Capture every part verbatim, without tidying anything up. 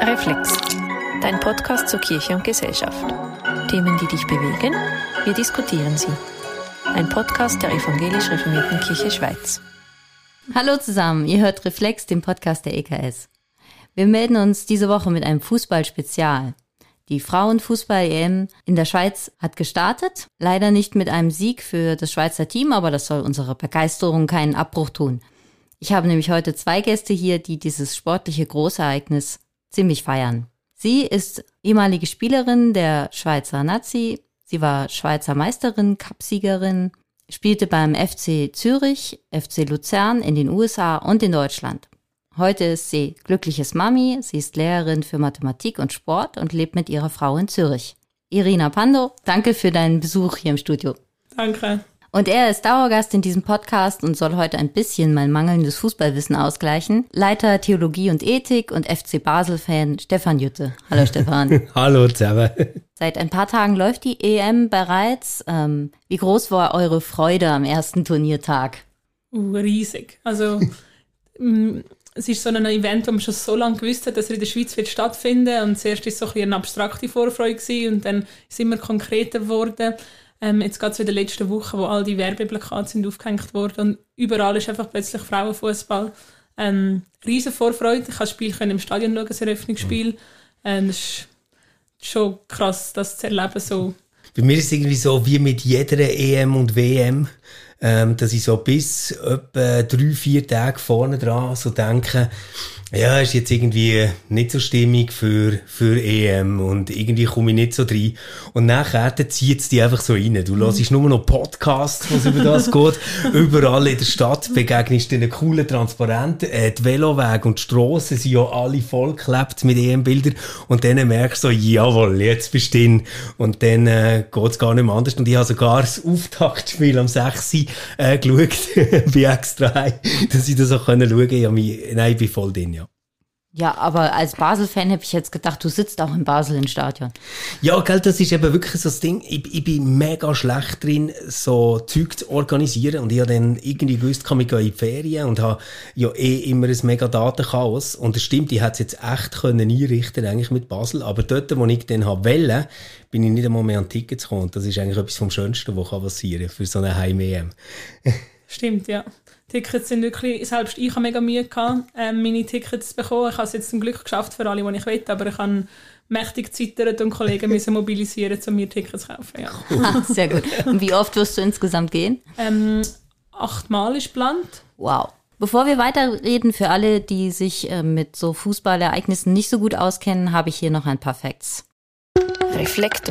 Reflex, dein Podcast zur Kirche und Gesellschaft. Themen, die dich bewegen, wir diskutieren sie. Ein Podcast der Evangelisch-Reformierten Kirche Schweiz. Hallo zusammen, ihr hört Reflex, den Podcast der E K S. Wir melden uns diese Woche mit einem Fußball-Spezial. Die Frauenfußball-E M in der Schweiz hat gestartet. Leider nicht mit einem Sieg für das Schweizer Team, aber das soll unserer Begeisterung keinen Abbruch tun. Ich habe nämlich heute zwei Gäste hier, die dieses sportliche Großereignis ziemlich feiern. Sie ist ehemalige Spielerin der Schweizer Nazi. Sie war Schweizer Meisterin, Cupsiegerin, spielte beim F C Zürich, F C Luzern in den U S A und in Deutschland. Heute ist sie glückliches Mami, sie ist Lehrerin für Mathematik und Sport und lebt mit ihrer Frau in Zürich. Irina Pando, danke für deinen Besuch hier im Studio. Danke. Und er ist Dauergast in diesem Podcast und soll heute ein bisschen mein mangelndes Fußballwissen ausgleichen. Leiter Theologie und Ethik und F C Basel-Fan Stefan Jütte. Hallo Stefan. Hallo zusammen. Seit ein paar Tagen läuft die E M bereits. Ähm, wie groß war eure Freude am ersten Turniertag? Uh, riesig. Also es ist so ein Event, wo man schon so lange gewusst hat, dass er in der Schweiz wird stattfinden. Und zuerst war es so ein bisschen eine abstrakte Vorfreude gewesen, und dann ist es immer konkreter geworden. Ähm, jetzt geht es in der letzten Woche, wo all die Werbeplakate sind aufgehängt worden, und überall ist einfach plötzlich Frauenfußball. Ähm, riesen Vorfreude. Ich konnte das Spiel im Stadion schauen, das Eröffnungsspiel. Ähm, das ist schon krass, das zu erleben. So. Bei mir ist es irgendwie so wie mit jeder E M und W M, ähm, dass ich so bis etwa drei, vier Tage vorne dran so denke, ja, ist jetzt irgendwie nicht so stimmig für, für E M und irgendwie komme ich nicht so rein. Und nachher zieht es dich einfach so rein. Du hörst nur noch Podcasts, was über das geht. Überall in der Stadt begegnest du einen coolen Transparenten. Äh, die Velowege und die Strassen sind ja alle vollgeklebt mit E M-Bildern. Und dann merkst du so, jawohl, jetzt bist du drin. Und dann äh, geht es gar nicht mehr anders. Und ich habe sogar das Auftaktspiel am sechs äh, geschaut, bei extra heim, dass ich das auch schauen konnte. Ich mich, nein, ich bin voll drin, ja. Ja, aber als Basel-Fan habe ich jetzt gedacht, du sitzt auch in Basel im Stadion. Ja, gell, das ist eben wirklich so das Ding. Ich, ich bin mega schlecht drin, so Zeug zu organisieren. Und ich habe dann irgendwie gewusst, kann ich in die Ferien und habe ja eh immer ein mega Datenchaos. Und das stimmt, ich hätte es jetzt echt können einrichten, eigentlich mit Basel. Aber dort, wo ich dann habe wollte, bin ich nicht einmal mehr an Tickets gekommen. Und das ist eigentlich etwas vom Schönsten, was passieren kann für so eine Heim-E M. Stimmt, ja. Tickets sind wirklich, selbst ich habe mega Mühe gehabt, ähm, meine Tickets zu bekommen. Ich habe es jetzt zum Glück geschafft für alle, die ich will, aber ich habe mächtig gezittert und Kollegen müssen mobilisieren, um mir Tickets zu kaufen. Ja. Ah, sehr gut. Und wie oft wirst du insgesamt gehen? Ähm, achtmal ist geplant. Wow. Bevor wir weiterreden, für alle, die sich äh, mit so Fußballereignissen nicht so gut auskennen, habe ich hier noch ein paar Facts. Reflektor.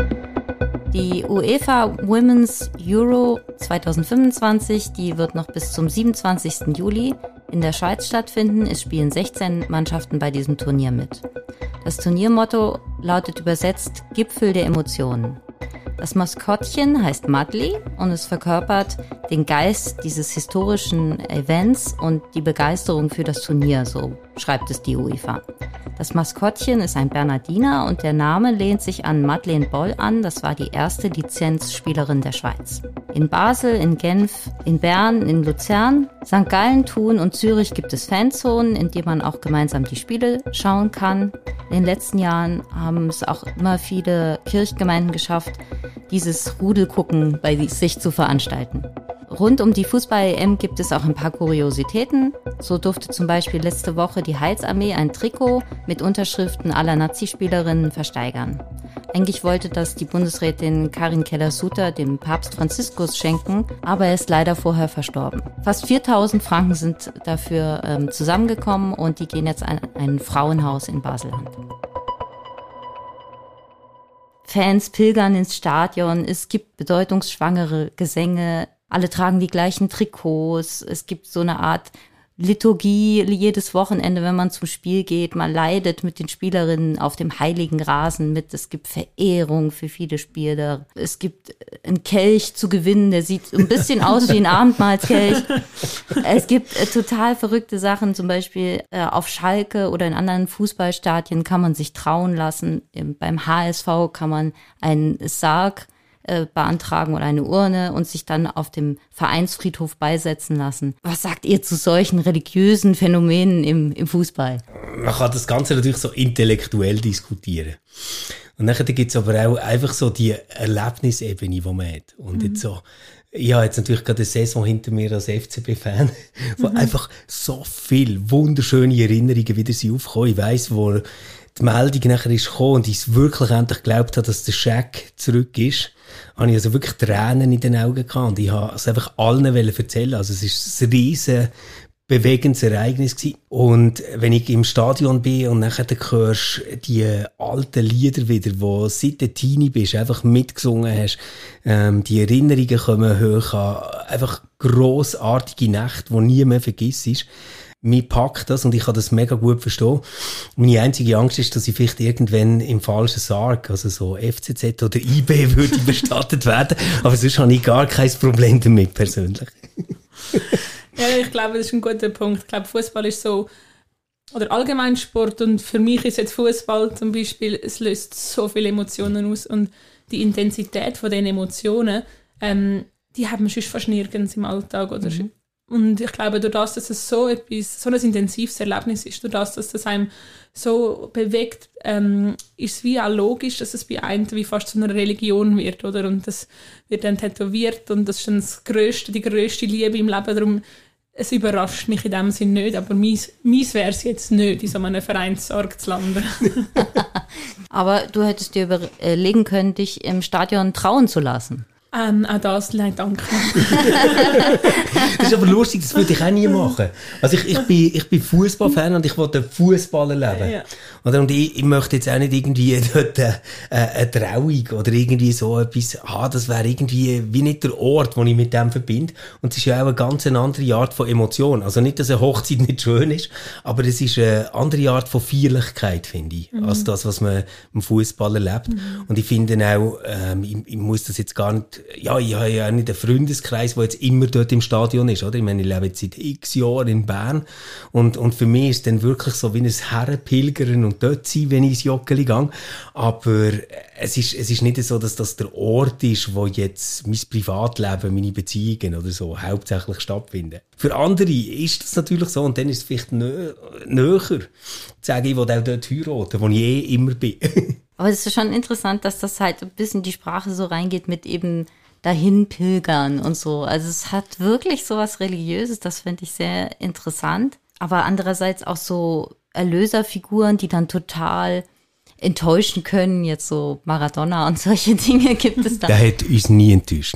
Die UEFA Women's Euro zwanzig fünfundzwanzig, die wird noch bis zum siebenundzwanzigsten Juli in der Schweiz stattfinden. Es spielen sechzehn Mannschaften bei diesem Turnier mit. Das Turniermotto lautet übersetzt Gipfel der Emotionen. Das Maskottchen heißt Madli und es verkörpert den Geist dieses historischen Events und die Begeisterung für das Turnier, so schreibt es die UEFA. Das Maskottchen ist ein Bernardiner und der Name lehnt sich an Madeleine Boll an, das war die erste Lizenzspielerin der Schweiz. In Basel, in Genf, in Bern, in Luzern, Sankt Gallen, Thun und Zürich gibt es Fanzonen, in denen man auch gemeinsam die Spiele schauen kann. In den letzten Jahren haben es auch immer viele Kirchgemeinden geschafft, dieses Rudelgucken bei sich zu veranstalten. Rund um die Fußball-E M gibt es auch ein paar Kuriositäten. So durfte zum Beispiel letzte Woche die Heilsarmee ein Trikot mit Unterschriften aller Nazispielerinnen versteigern. Eigentlich wollte das die Bundesrätin Karin Keller-Sutter dem Papst Franziskus schenken, aber er ist leider vorher verstorben. Fast viertausend Franken sind dafür ähm, zusammengekommen und die gehen jetzt an ein Frauenhaus in Basel-Land. Fans pilgern ins Stadion, es gibt bedeutungsschwangere Gesänge, alle tragen die gleichen Trikots, es gibt so eine Art Liturgie jedes Wochenende, wenn man zum Spiel geht. Man leidet mit den Spielerinnen auf dem heiligen Rasen mit. Es gibt Verehrung für viele Spieler. Es gibt einen Kelch zu gewinnen, der sieht ein bisschen aus wie ein Abendmahlskelch. Es gibt äh, total verrückte Sachen, zum Beispiel äh, auf Schalke oder in anderen Fußballstadien kann man sich trauen lassen. Im, beim H S V kann man einen Sarg äh, beantragen oder eine Urne und sich dann auf dem Vereinsfriedhof beisetzen lassen. Was sagt ihr zu solchen religiösen Phänomenen im, im Fußball? man kann das Ganze natürlich so intellektuell diskutieren. Und dann gibt es aber auch einfach so die Erlebnisebene, die man hat. Und mhm. jetzt so, ich habe jetzt natürlich gerade eine Saison hinter mir als F C B-Fan, wo mhm. einfach so viele wunderschöne Erinnerungen wieder sind aufgekommen. Ich weiss, wo die Meldung nachher ist gekommen und ich wirklich endlich geglaubt habe, dass der Shaq zurück ist, habe ich also wirklich Tränen in den Augen gehabt. Und ich habe es einfach allen erzählen. Also es ist ein riesen bewegendes Ereignis gewesen. Und wenn ich im Stadion bin und nachher hörst die alten Lieder wieder, wo seit du Teenie bist, einfach mitgesungen hast, ähm, die Erinnerungen kommen hoch an einfach grossartige Nächte, die nie mehr vergisst. Mir packt das und ich kann das mega gut verstehen. Meine einzige Angst ist, dass ich vielleicht irgendwann im falschen Sarg, also so F C Z oder I B, würde bestattet werden. Aber sonst habe ich gar kein Problem damit, persönlich. Ja, ich glaube, das ist ein guter Punkt. Ich glaube, Fußball ist so, oder allgemein Sport, und für mich ist jetzt Fußball zum Beispiel, es löst so viele Emotionen aus und die Intensität von den Emotionen, ähm, die haben wir sonst fast nirgends im Alltag, oder? Mhm. Und ich glaube, durch das, dass es so etwas, so ein intensives Erlebnis ist, durch das, dass das einem so bewegt, ähm, ist es wie auch logisch, dass es bei einem wie fast zu einer Religion wird, oder? Und das wird dann tätowiert und das ist dann das grösste, die grösste Liebe im Leben. Darum, es überrascht mich in dem Sinn nicht, aber meins, meins wäre es jetzt nicht, in so einem Vereinssarg zu landen. Aber du hättest dir überlegen können, dich im Stadion trauen zu lassen. Ähm, auch das, nein, danke. Das ist aber lustig, das würde ich auch nie machen. Also ich, ich bin, ich bin Fußballfan und ich wollte Fußball erleben. Ja. Und ich, ich möchte jetzt auch nicht irgendwie dort eine, eine Trauung oder irgendwie so etwas, ah, das wäre irgendwie wie nicht der Ort, den ich mit dem verbinde. Und es ist ja auch eine ganz andere Art von Emotion. Also nicht, dass eine Hochzeit nicht schön ist, aber es ist eine andere Art von Feierlichkeit, finde ich, mhm. als das, was man im Fußball erlebt. Mhm. Und ich finde auch, ähm, ich, ich muss das jetzt gar nicht, ja, ich habe ja auch nicht einen Freundeskreis, der jetzt immer dort im Stadion ist, oder? Ich meine, ich lebe jetzt seit x Jahren in Bern und, und für mich ist es dann wirklich so wie ein Herrenpilgern und dort sein, wenn ich ins Joggeli gehe. Aber es ist, es ist nicht so, dass das der Ort ist, wo jetzt mein Privatleben, meine Beziehungen oder so hauptsächlich stattfinden. Für andere ist das natürlich so und dann ist es vielleicht nö- näher zu sagen, ich will auch dort heiraten, wo ich eh immer bin. Aber es ist schon interessant, dass das halt ein bisschen die Sprache so reingeht mit eben dahin pilgern und so. Also es hat wirklich so was Religiöses, das finde ich sehr interessant. Aber andererseits auch so Erlöserfiguren, die dann total enttäuschen können. Jetzt so Maradona und solche Dinge gibt es da. Der hat uns nie enttäuscht.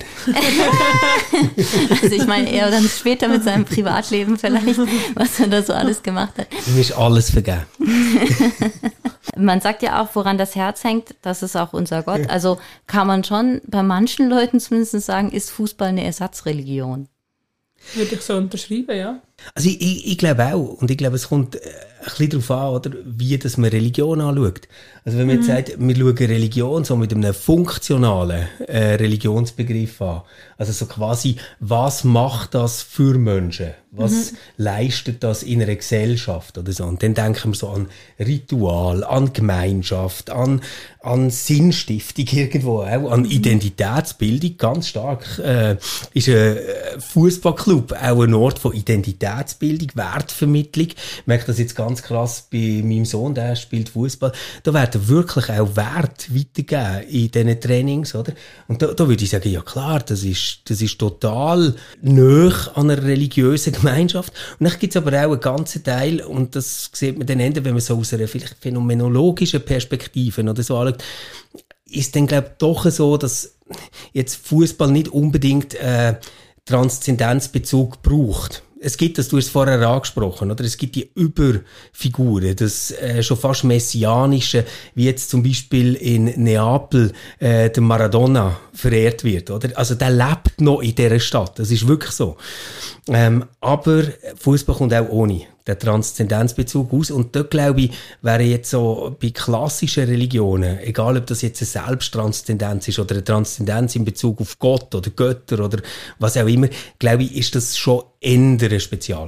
Also ich meine, eher dann später mit seinem Privatleben vielleicht, was er da so alles gemacht hat. Ihm ist alles vergeben. Man sagt ja auch, woran das Herz hängt, das ist auch unser Gott. Also kann man schon bei manchen Leuten zumindest sagen, ist Fußball eine Ersatzreligion. Würde ich so unterschreiben, ja. Also ich, ich, ich glaube auch. Und ich glaube, es kommt ein bisschen darauf an, oder, wie dass man Religion anschaut. Also wenn man jetzt mhm. sagt, wir schauen Religion so mit einem funktionalen äh, Religionsbegriff an. Also so quasi, was macht das für Menschen? Was mhm. leistet das in einer Gesellschaft oder so? Und dann denken wir so an Ritual, an Gemeinschaft, an, an Sinnstiftung irgendwo auch, an Identitätsbildung. Ganz stark äh, ist ein Fußballclub auch ein Ort von Identitätsbildung, Wertvermittlung. Ich merke das jetzt ganz krass bei meinem Sohn, der spielt Fußball. Da werden wirklich auch Wert weitergegeben in diesen Trainings, oder? Und da, da würde ich sagen, ja klar, das ist, das ist total nahe an einer religiösen Gemeinschaft. Und dann gibt es aber auch einen ganzen Teil, und das sieht man dann eher, wenn man so aus einer vielleicht phänomenologischen Perspektive oder so anschaut, ist dann, glaube ich, doch so, dass jetzt Fußball nicht unbedingt äh, Transzendenzbezug braucht. Es gibt, das du hast es vorher angesprochen, oder? Es gibt die Überfiguren, das äh, schon fast messianische, wie jetzt zum Beispiel in Neapel äh, der Maradona verehrt wird, oder? Also der lebt noch in dieser Stadt, das ist wirklich so. Ähm, aber Fußball kommt auch ohne den Transzendenzbezug aus. Und dort, glaube ich, wäre jetzt so bei klassischen Religionen, egal ob das jetzt eine Selbsttranszendenz ist oder eine Transzendenz in Bezug auf Gott oder Götter oder was auch immer, glaube ich, ist das schon eher ein Spezialfall.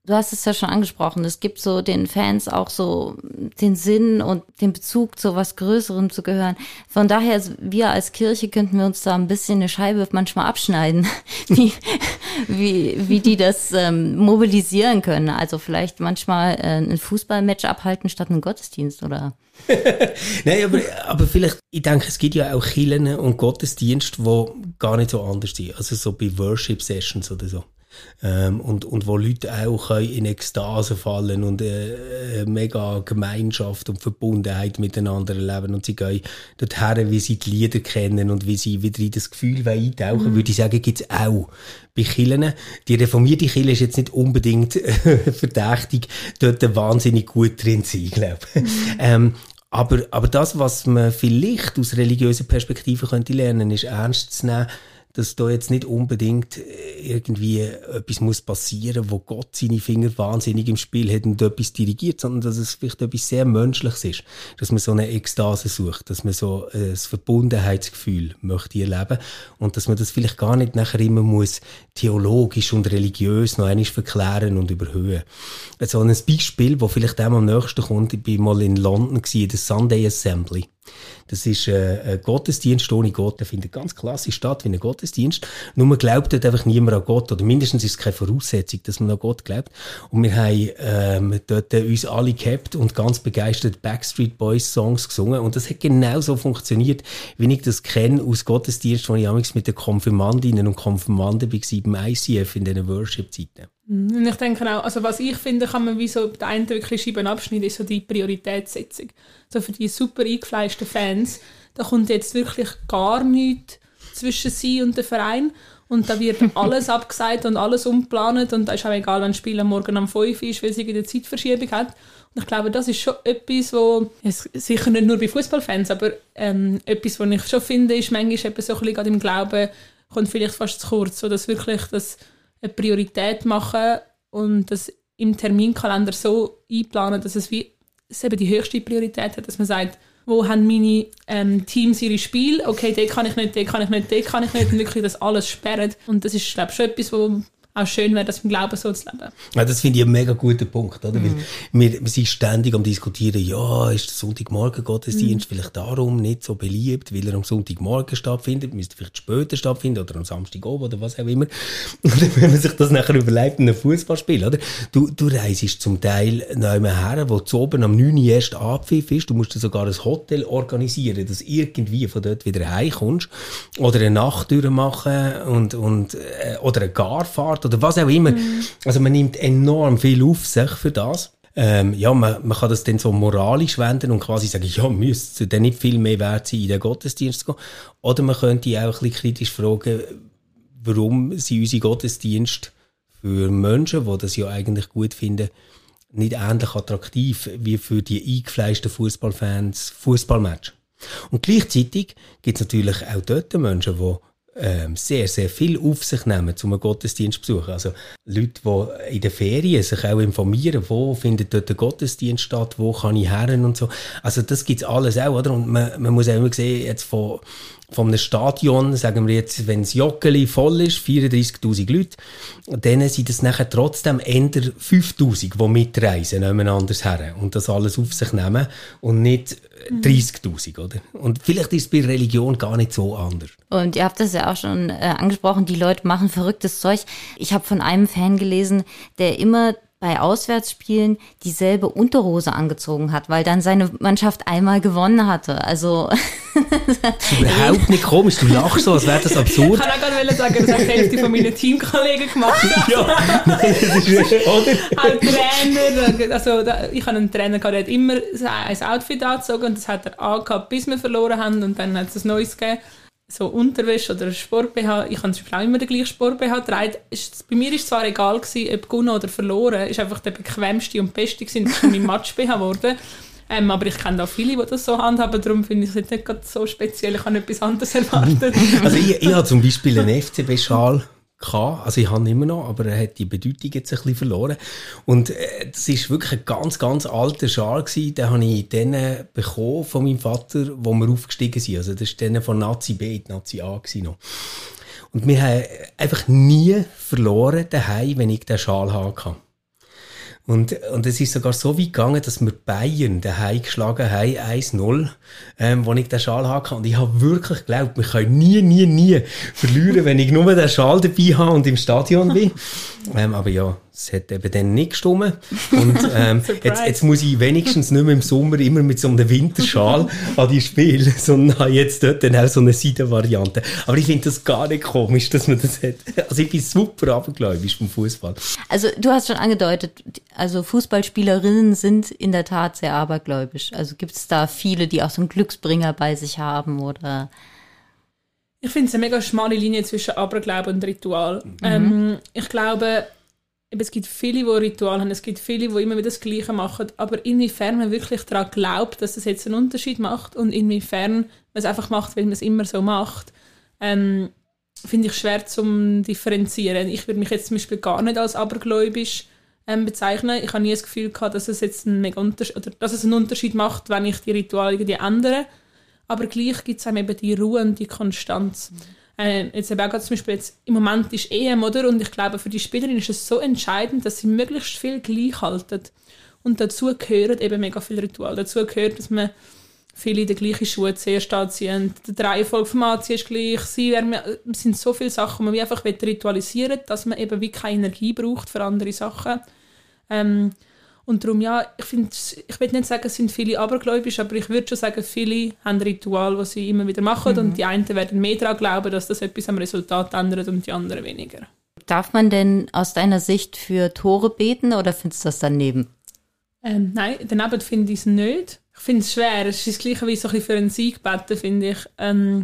Du hast es ja schon angesprochen, es gibt so den Fans auch so den Sinn und den Bezug zu was Größerem zu gehören. Von daher, wir als Kirche könnten wir uns da ein bisschen eine Scheibe manchmal abschneiden, wie, wie, wie die das ähm, mobilisieren können. Also vielleicht manchmal äh, ein Fußballmatch abhalten statt einen Gottesdienst, oder? Nein, aber, aber vielleicht, ich denke, es gibt ja auch Kirchen und Gottesdienste, die gar nicht so anders sind. Also so bei Worship-Sessions oder so. Ähm, und, und wo Leute auch in Ekstase fallen und äh, mega Gemeinschaft und Verbundenheit miteinander erleben und sie gehen dorthin, wie sie die Lieder kennen und wie sie wieder in das Gefühl eintauchen, mhm. würde ich sagen, gibt es auch bei Kirchen. Die reformierte Kirche ist jetzt nicht unbedingt äh, verdächtig, dort wahnsinnig gut drin zu sein, glaube ich. Mhm. ähm, aber, aber das, was man vielleicht aus religiöser Perspektive könnte lernen, ist ernst zu nehmen, dass da jetzt nicht unbedingt irgendwie etwas muss passieren, wo Gott seine Finger wahnsinnig im Spiel hat und etwas dirigiert, sondern dass es vielleicht etwas sehr Menschliches ist, dass man so eine Ekstase sucht, dass man so ein Verbundenheitsgefühl möchte erleben und dass man das vielleicht gar nicht nachher immer muss theologisch und religiös noch einmal verklären und überhöhen. So ein Beispiel, das vielleicht auch am nächsten kommt, ich war mal in London, in der Sunday Assembly. Das ist äh, ein Gottesdienst ohne Gott. Der findet ganz klassisch statt wie ein Gottesdienst. Nur man glaubt dort einfach niemand an Gott. Oder mindestens ist es keine Voraussetzung, dass man an Gott glaubt. Und wir haben ähm, dort äh, uns alle gehabt und ganz begeistert Backstreet Boys Songs gesungen. Und das hat genau so funktioniert, wie ich das kenne aus Gottesdienst, wo ich amigs mit den Konfirmandinnen und Konfirmanden war beim I C F in diesen Worship-Zeiten. Und ich denke auch, also was ich finde, kann man wie so der eine wirklich Scheiben abschneiden, ist so die Prioritätssetzung. So für die super eingefleischten Fans, da kommt jetzt wirklich gar nichts zwischen sie und dem Verein. Und da wird alles abgesagt und alles umgeplant und da ist auch egal, wenn das Spiel am Morgen um fünf Uhr ist, weil es eine Zeitverschiebung hat. Und ich glaube, das ist schon etwas, wo, sicher nicht nur bei Fußballfans, aber ähm, etwas, was ich schon finde, ist manchmal eben so ein bisschen gerade im Glauben, kommt vielleicht fast zu kurz, so dass wirklich das eine Priorität machen und das im Terminkalender so einplanen, dass es wie es eben die höchste Priorität hat, dass man sagt, wo haben meine ähm, Teams ihre Spiele, okay, den kann ich nicht, den kann ich nicht, den kann ich nicht und wirklich das alles sperren. Und das ist, glaube ich, schon etwas, wo auch schön wäre, das im Glauben so zu leben. Ja, das finde ich einen mega guten Punkt, oder? Mhm. Weil wir, wir sind ständig am diskutieren, ja, ist der Sonntagmorgen Gottesdienst mhm. vielleicht darum nicht so beliebt, weil er am Sonntagmorgen stattfindet, müsste vielleicht später stattfinden oder am Samstag oben oder was auch immer. Und wenn man sich das nachher überlegt in einem Fußballspiel, oder? Du, du reisest zum Teil nach einem her, wo zu oben am neun Uhr erst Abpfiff ist, du musst dir sogar ein Hotel organisieren, dass irgendwie von dort wieder heimkommst oder eine Nacht durchmachen und, und, äh, oder eine Garfahrt oder was auch immer. Mm. Also man nimmt enorm viel auf sich für das. Ähm, ja, man, man kann das dann so moralisch wenden und quasi sagen, ja, müsste dann nicht viel mehr wert sein, in den Gottesdienst zu gehen. Oder man könnte auch ein bisschen kritisch fragen, warum sind unsere Gottesdienste für Menschen, die das ja eigentlich gut finden, nicht ähnlich attraktiv wie für die eingefleischten Fußballfans Fußballmatch. Und gleichzeitig gibt es natürlich auch dort Menschen, die Ähm, sehr, sehr viel auf sich nehmen, um einen Gottesdienst zu besuchen. Also Leute, die in den Ferien sich auch informieren, wo findet dort der Gottesdienst statt, wo kann ich her und so. Also das gibt's alles auch, oder? Und man, man muss auch immer sehen, jetzt von, von einem Stadion, sagen wir jetzt, wenn das Joggeli voll ist, vierunddreissigtausend Leute, dann sind es nachher trotzdem eher fünftausend, die mitreisen, nebeneinander her und das alles auf sich nehmen und nicht dreißigtausend, oder? Und vielleicht ist es bei Religion gar nicht so anders. Und ihr habt das ja auch schon äh, angesprochen, die Leute machen verrücktes Zeug. Ich habe von einem Fan gelesen, der immer bei Auswärtsspielen dieselbe Unterhose angezogen hat, weil dann seine Mannschaft einmal gewonnen hatte. Also das ist überhaupt nicht komisch, du lachst so, als wäre das absurd. Ich kann auch gerade sagen, das hat die Hälfte von meinen Teamkollegen gemacht. Ja, nein, das ist, oder? Halt Trainer, also da, ich habe einen Trainer gehabt, der hat immer ein Outfit angezogen und das hat er angehabt, bis wir verloren haben und dann hat es ein neues gegeben. So Unterwäsche oder Sport-B H, ich habe auch immer den gleichen Sport-B H getragen. Bei mir war es zwar egal gewesen, ob gewonnen oder verloren, ist einfach der bequemste und beste gewesen, das ist mein Match-B H geworden. Ähm, aber ich kenne auch viele, die das so handhaben, darum finde ich es jetzt nicht gerade so speziell, ich habe etwas anderes erwartet. Also ich, ich habe zum Beispiel einen F C B-Schal gehabt, also ich habe ihn immer noch, aber er hat die Bedeutung jetzt ein bisschen verloren. Und äh, das ist wirklich ein ganz, ganz alter Schal gewesen, den habe ich dann bekommen von meinem Vater, wo wir aufgestiegen sind. Also das war dann von Nazi B in Nazi A gewesen noch. Und wir haben einfach nie verloren daheim, wenn ich den Schal hatte. Und, und es ist sogar so weit gegangen, dass wir Bayern daheim geschlagen haben, eins null, ähm, wo ich den Schal hatte. Und ich habe wirklich geglaubt, wir können nie, nie, nie verlieren, wenn ich nur den Schal dabei habe und im Stadion bin. ähm, aber ja, es hat eben dann nicht gestimmt. Und ähm, jetzt, jetzt muss ich wenigstens nicht mehr im Sommer immer mit so einem Winterschal an die Spiele, sondern habe jetzt dort dann auch so eine Seidenvariante. Aber ich finde das gar nicht komisch, dass man das hat. Also ich bin super abergläubisch beim Fußball. Also du hast schon angedeutet, also Fußballspielerinnen sind in der Tat sehr abergläubisch. Also gibt es da viele, die auch so einen Glücksbringer bei sich haben, oder? Ich finde es eine mega schmale Linie zwischen Aberglaube und Ritual. Mhm. Ähm, ich glaube, es gibt viele, die Ritual haben, es gibt viele, die immer wieder das Gleiche machen, aber inwiefern man wirklich daran glaubt, dass das jetzt einen Unterschied macht und inwiefern man es einfach macht, weil man es immer so macht, ähm, finde ich schwer zu differenzieren. Ich würde mich jetzt zum Beispiel gar nicht als abergläubisch ähm, bezeichnen. Ich habe nie das Gefühl gehabt, dass es jetzt einen, mega Unterschied, oder dass es einen Unterschied macht, wenn ich die Rituale irgendwie ändere. Aber gleich gibt es einem eben die Ruhe und die Konstanz. Äh, jetzt eben auch zum Beispiel jetzt, im Moment ist E M, oder? Und ich glaube, für die Spielerin ist es so entscheidend, dass sie möglichst viel gleich halten. Und dazu gehören eben mega viele Rituale. Dazu gehört, dass man viele in den gleichen Schuhe zuerst anziehen. Die Reihenfolge vom Anziehen ist gleich. Sie, es sind so viele Sachen, die man einfach ritualisieren will, dass man eben wie keine Energie braucht für andere Sachen. Ähm, und darum, ja, ich finde, ich will nicht sagen, es sind viele abergläubisch, aber ich würde schon sagen, viele haben Rituale, die sie immer wieder machen, mhm. und die einen werden mehr daran glauben, dass das etwas am Resultat ändert und die anderen weniger. Darf man denn aus deiner Sicht für Tore beten oder findest du das daneben? Ähm, nein, daneben finde ich es nicht. Ich finde es schwer. Es ist das Gleiche wie so ein bisschen für einen Sieg beten, finde ich. Ähm,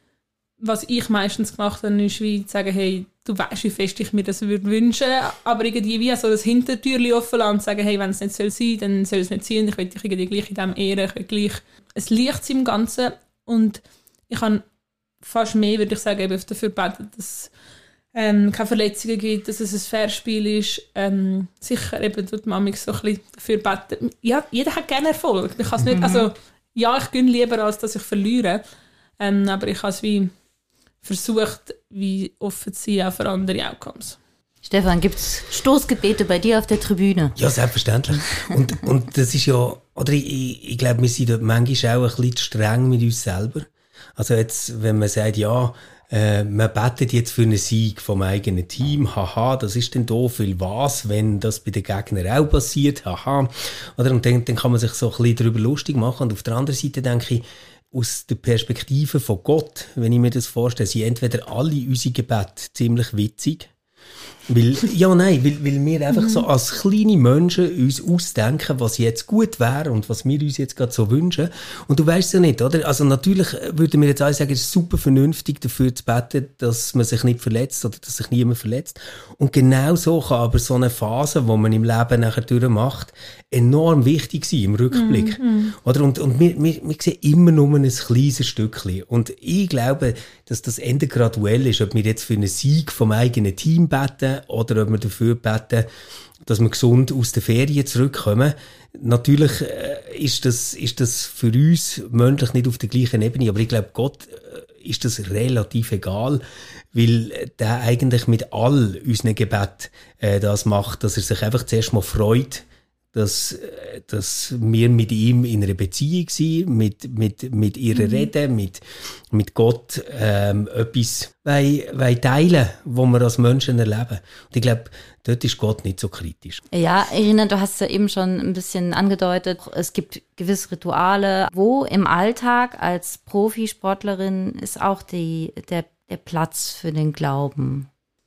was ich meistens gemacht habe, ist wie zu sagen, hey, du weißt, wie fest ich mir das würde wünschen, aber irgendwie wie so das Hintertürchen offen lassen und sagen, hey, wenn es nicht soll sein, dann soll es nicht sein. Ich will dich irgendwie gleich in dem ehren. Ich will gleich ein Licht im Ganzen. Und ich habe fast mehr, würde ich sagen, eben dafür beten, dass ähm, keine Verletzungen gibt, dass es ein Fairspiel ist. Ähm, sicher eben tut Mami so ein bisschen dafür beten. Ja, jeder hat gerne Erfolg. Ich kann es nicht, Mhm. also ja, ich gönne lieber, als dass ich verliere. Ähm, aber ich habe es wie versucht, wie offen zu sein auch für andere Outcomes. Stefan, gibt es Stoßgebete bei dir auf der Tribüne? Ja, selbstverständlich. Und, und das ist ja, oder ich, ich, ich glaube, wir sind dort manchmal auch ein bisschen zu streng mit uns selber. Also jetzt, wenn man sagt, ja, äh, man betet jetzt für einen Sieg vom eigenen Team, haha, das ist denn doof, weil was, wenn das bei den Gegnern auch passiert, haha. Oder, und dann, dann kann man sich so ein bisschen darüber lustig machen. Und auf der anderen Seite denke ich, aus der Perspektive von Gott, wenn ich mir das vorstelle, sind entweder alle unsere Gebete ziemlich witzig, weil, ja, nein, weil, weil wir einfach so als kleine Menschen uns ausdenken, was jetzt gut wäre und was wir uns jetzt gerade so wünschen. Und du weißt ja nicht, oder? Also natürlich würden wir jetzt alle sagen, es ist super vernünftig dafür zu beten, dass man sich nicht verletzt oder dass sich niemand verletzt. Und genau so kann aber so eine Phase, die man im Leben nachher durchmacht, enorm wichtig sein im Rückblick. Mm-hmm. Oder? Und, und wir, wir, wir sehen immer nur ein kleines Stückchen. Und ich glaube, dass das Ende graduell ist, ob wir jetzt für einen Sieg vom eigenen Team beten oder ob wir dafür beten, dass wir gesund aus der Ferien zurückkommen. Natürlich äh, ist, das, ist das für uns menschlich nicht auf der gleichen Ebene, aber ich glaube, Gott äh, ist das relativ egal, weil der eigentlich mit all unseren Gebeten äh, das macht, dass er sich einfach zuerst mal freut, dass, dass wir mit ihm in einer Beziehung sind, mit, mit, mit ihr mhm. reden, mit, mit Gott ähm, etwas wollen, wollen teilen, was wir als Menschen erleben. Und ich glaube, dort ist Gott nicht so kritisch. Ja, Irina, du hast ja eben schon ein bisschen angedeutet, es gibt gewisse Rituale. Wo im Alltag als Profisportlerin ist auch die, der, der Platz für den Glauben?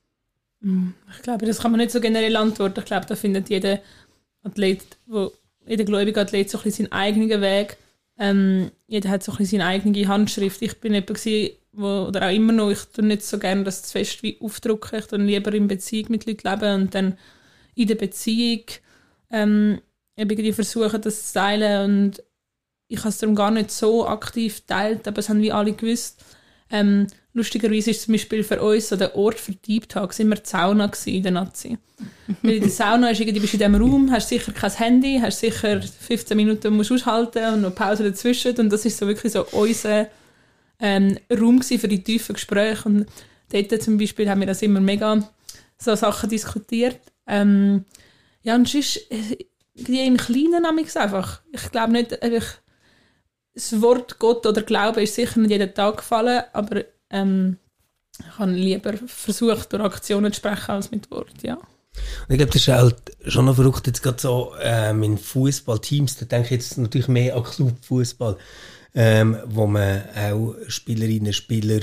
Ich glaube, das kann man nicht so generell antworten. Ich glaube, da findet jeder Athlet, wo, jeder gläubige Athlet so ein bisschen seinen eigenen Weg. Ähm, jeder hat so ein bisschen seine eigene Handschrift. Ich bin jemand gewesen, wo, oder auch immer noch, ich tue nicht so gerne das zu fest wie aufdrucken. Ich tue lieber in Beziehung mit Leuten leben und dann in der Beziehung ähm, irgendwie versuchen, das zu teilen. Und ich habe es darum gar nicht so aktiv geteilt, aber es haben wie alle gewusst. Ähm, lustigerweise ist zum Beispiel für uns so der Ort für Deep Talks immer die Sauna in der Nazi. Weil in der Sauna ist irgendwie, bist du in diesem Raum, hast sicher kein Handy, hast sicher fünfzehn Minuten musst aushalten und noch Pause dazwischen. Und das ist so wirklich so unser ähm, Raum für die tiefen Gespräche. Und dort zum Beispiel haben wir das immer mega so Sachen diskutiert. Ähm, Ja, und sonst, äh, im Kleinen einfach. Ich glaube nicht, einfach, das Wort Gott oder Glaube ist sicher nicht jeden Tag gefallen, aber ähm, ich habe lieber versucht, durch Aktionen zu sprechen, als mit Worten, ja. Und ich glaube, das ist halt schon noch verrückt, jetzt gerade so ähm, in Fußballteams, da denke ich jetzt natürlich mehr an Clubfußball, ähm, wo man auch Spielerinnen und Spieler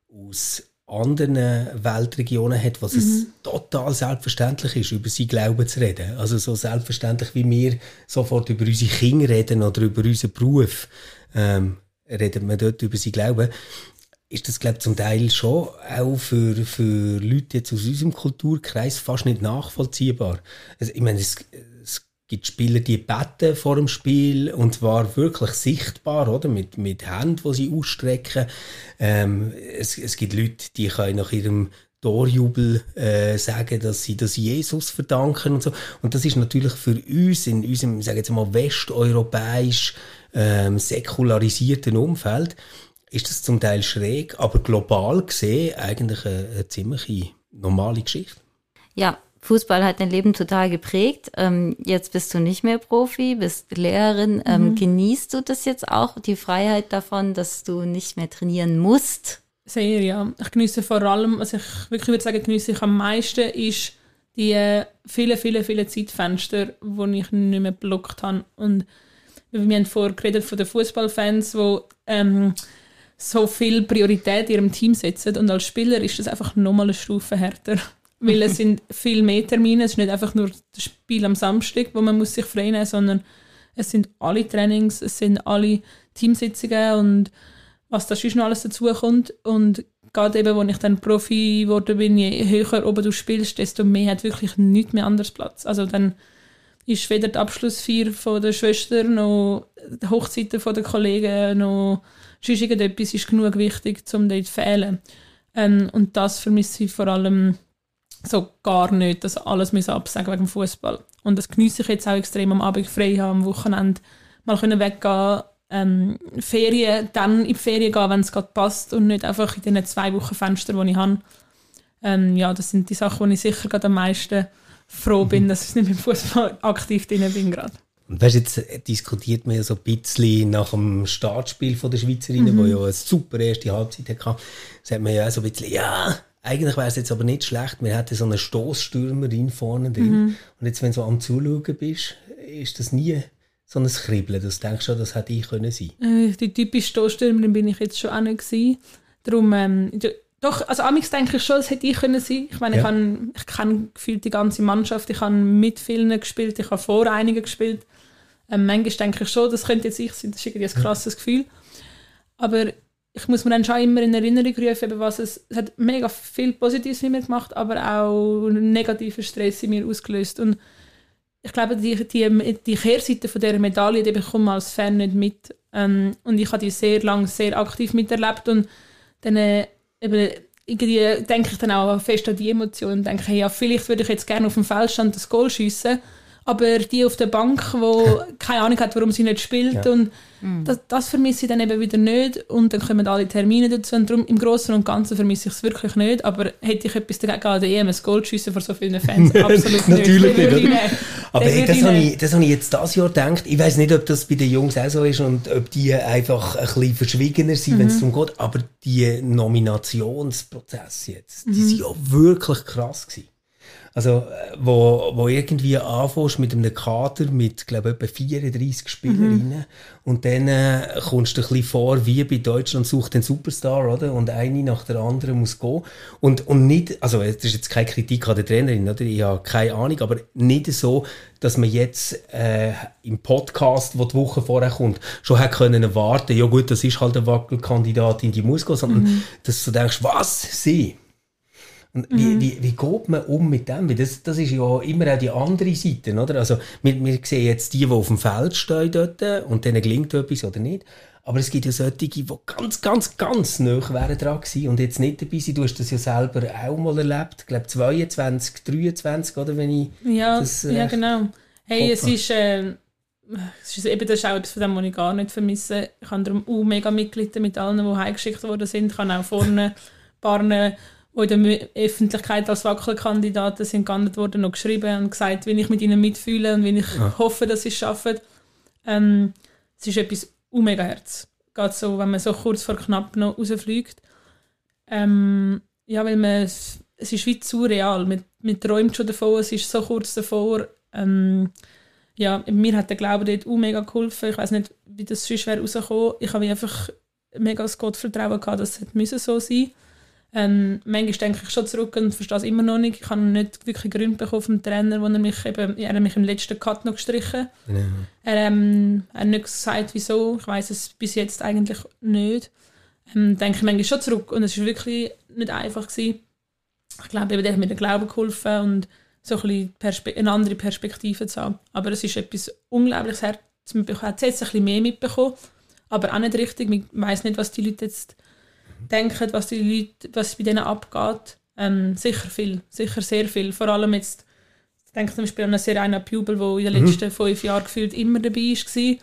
aus anderen Weltregionen hat, was mhm. es total selbstverständlich ist, über sie Glauben zu reden. Also so selbstverständlich, wie wir sofort über unsere Kinder reden oder über unseren Beruf, ähm, reden wir dort über sie Glauben. Ist das, glaube ich, zum Teil schon auch für, für Leute jetzt aus unserem Kulturkreis fast nicht nachvollziehbar. Also, ich meine, es, es gibt Spieler, die beten vor dem Spiel und zwar wirklich sichtbar, oder? Mit, mit Händen, die sie ausstrecken. Ähm, es, es gibt Leute, die können nach ihrem Torjubel äh, sagen, dass sie das Jesus verdanken und so. Und das ist natürlich für uns in unserem, sagen wir mal, westeuropäisch ähm, säkularisierten Umfeld ist das zum Teil schräg, aber global gesehen eigentlich eine, eine ziemlich normale Geschichte. Ja, Fußball hat dein Leben total geprägt. Ähm, jetzt bist du nicht mehr Profi, bist Lehrerin. Ähm, mhm. Genießt du das jetzt auch, die Freiheit davon, dass du nicht mehr trainieren musst? Sehr, ja. Ich genieße vor allem, was ich wirklich würde sagen, genieße ich am meisten, ist die äh, viele, viele, viele Zeitfenster, die ich nicht mehr geblockt habe. Und wir haben vorher geredet von den Fußballfans, die ähm, so viel Priorität in ihrem Team setzen. Und als Spieler ist das einfach nochmal eine Stufe härter. Weil es sind viel mehr Termine. Es ist nicht einfach nur das Spiel am Samstag, wo man muss sich frei nehmen muss, sondern es sind alle Trainings, es sind alle Teamsitzungen und was da sonst noch alles dazukommt. Und gerade eben, als ich dann Profi geworden bin, je höher oben du spielst, desto mehr hat wirklich nichts mehr anders Platz. Also dann ist weder die Abschlussfeier von der Schwester noch die Hochzeiten von den Kollegen noch sonst irgendetwas ist genug wichtig, um dort zu fehlen. Ähm, und das vermisse ich vor allem so gar nicht, dass alles müssen absagen wegen dem Fußball. Und das genieße ich jetzt auch extrem, am Abend frei haben, am Wochenende mal können weggehen, ähm, Ferien, dann in die Ferien gehen, wenn es gerade passt und nicht einfach in diesen zwei Wochen Fenster, die ich habe. Ähm, ja, das sind die Sachen, wo ich sicher gerade am meisten froh bin, dass ich nicht mit dem Fußball aktiv drin bin gerade. Und weißt, jetzt diskutiert man ja so ein bisschen nach dem Startspiel von der Schweizerinnen, mhm. wo ja eine super erste Halbzeit hatte, sagt man ja so ein bisschen, ja, eigentlich wäre es jetzt aber nicht schlecht, wir hätten so einen Stossstürmerin vorne drin. Mhm. Und jetzt, wenn du so am Zuschauen bist, ist das nie so ein Kribbeln, dass du denkst, schon, das hätte ich können sein. Äh, die typische Stossstürmerin bin ich jetzt schon auch nicht gewesen. Darum, ähm, doch, also amigs denke ich schon, das hätte ich können sein. Ich meine, ja. ich, kann, ich kenne gefühlt die ganze Mannschaft, ich habe mit vielen gespielt, ich habe vor einigen gespielt. Ähm, manchmal denke ich schon, das könnte jetzt ich sein, das ist irgendwie ein krasses Gefühl. Aber ich muss mir dann schon immer in Erinnerung rufen, was es, es hat mega viel Positives mit mir gemacht, aber auch negativen Stress in mir ausgelöst. Und ich glaube, die, die, die Kehrseite von dieser Medaille, die bekomme man als Fan nicht mit. Ähm, und ich habe die sehr lange, sehr aktiv miterlebt. Und dann äh, eben, irgendwie denke ich dann auch fest an die Emotionen und denke, hey, ja, vielleicht würde ich jetzt gerne auf dem Feldstand das Goal schiessen, aber die auf der Bank, die keine Ahnung hat, warum sie nicht spielt. Ja. Und mm. das, das vermisse ich dann eben wieder nicht. Und dann kommen alle Termine dazu. Und darum im Großen und Ganzen vermisse ich es wirklich nicht. Aber hätte ich etwas dagegen an der E M ein Goal schiessen vor so vielen Fans? Absolut Natürlich nicht. nicht. Aber hey, das habe ich, das habe ich jetzt dieses Jahr gedacht. Ich weiss nicht, ob das bei den Jungs auch so ist und ob die einfach ein bisschen verschwiegener sind, mhm. wenn es darum geht. Aber die Nominationsprozesse jetzt, die mhm. sind ja wirklich krass gewesen. Also, wo, wo irgendwie anfängst mit einem Kader mit, glaube ich, etwa vierunddreissig Spielerinnen mhm. und dann äh, kommst du ein bisschen vor, wie bei Deutschland sucht den Superstar, oder? Und eine nach der anderen muss gehen. Und, und nicht, also, das ist jetzt keine Kritik an der Trainerin, oder? Ich habe keine Ahnung, aber nicht so, dass man jetzt äh, im Podcast, wo die Woche vorher kommt, schon hätte können erwarten, ja gut, das ist halt eine Wackelkandidatin, die muss gehen, sondern mhm. dass du denkst, was, sie? Und wie, mhm. wie, wie geht man um mit dem? Das, das ist ja immer auch die andere Seite, oder? Also, wir, wir sehen jetzt die, die auf dem Feld stehen dort und denen gelingt etwas oder nicht. Aber es gibt ja solche, die ganz, ganz, ganz nahe wären dran gewesen und jetzt nicht dabei sind. Du hast das ja selber auch mal erlebt. Ich glaube zweiundzwanzig, dreiundzwanzig, oder? Wenn ich ja, das, äh, ja, genau. Hey, es ist, äh, es ist eben das ist auch etwas von dem, was ich gar nicht vermisse. Ich habe darum auch mega Mitglieder mit allen, die heimgeschickt worden sind. Ich habe auch vorne ein paar die in der Öffentlichkeit als Wackelkandidaten sind gehandelt worden, noch geschrieben und gesagt, wie ich mit ihnen mitfühle und wie ich ja. hoffe, dass sie es schaffen. Ähm, es ist etwas uh, mega Herz. Geht so, wenn man so kurz vor knapp noch rausfliegt. Ähm, ja, weil man, es ist wie zu real. Man, man träumt schon davon, es ist so kurz davor. Ähm, ja, mir hat der Glaube dort uh, mega geholfen. Ich weiß nicht, wie das sonst wäre rausgekommen. Ich habe einfach mega das Gottvertrauen gehabt, dass es müsse so sein. Ähm, manchmal denke ich schon zurück und verstehe es immer noch nicht. Ich habe nicht wirklich Gründe bekommen vom Trainer, wo er mich, eben, er hat mich im letzten Cut noch gestrichen. Ja. Er, ähm, er hat nicht gesagt, wieso. Ich weiss es bis jetzt eigentlich nicht. Ähm, denke ich manchmal schon zurück und es war wirklich nicht einfach gewesen. Ich glaube, eben, der hat mir den Glauben geholfen und so ein bisschen Perspe- eine andere Perspektive zu haben. Aber es ist etwas Unglaubliches. Er hat jetzt ein bisschen mehr mitbekommen, aber auch nicht richtig. Ich weiss nicht, was die Leute jetzt denken, was die Leute, was bei denen abgeht. Ähm, sicher viel, sicher sehr viel. Vor allem jetzt, ich denke zum Beispiel an eine Serena Pubel, die in den letzten mhm. fünf Jahren gefühlt immer dabei war.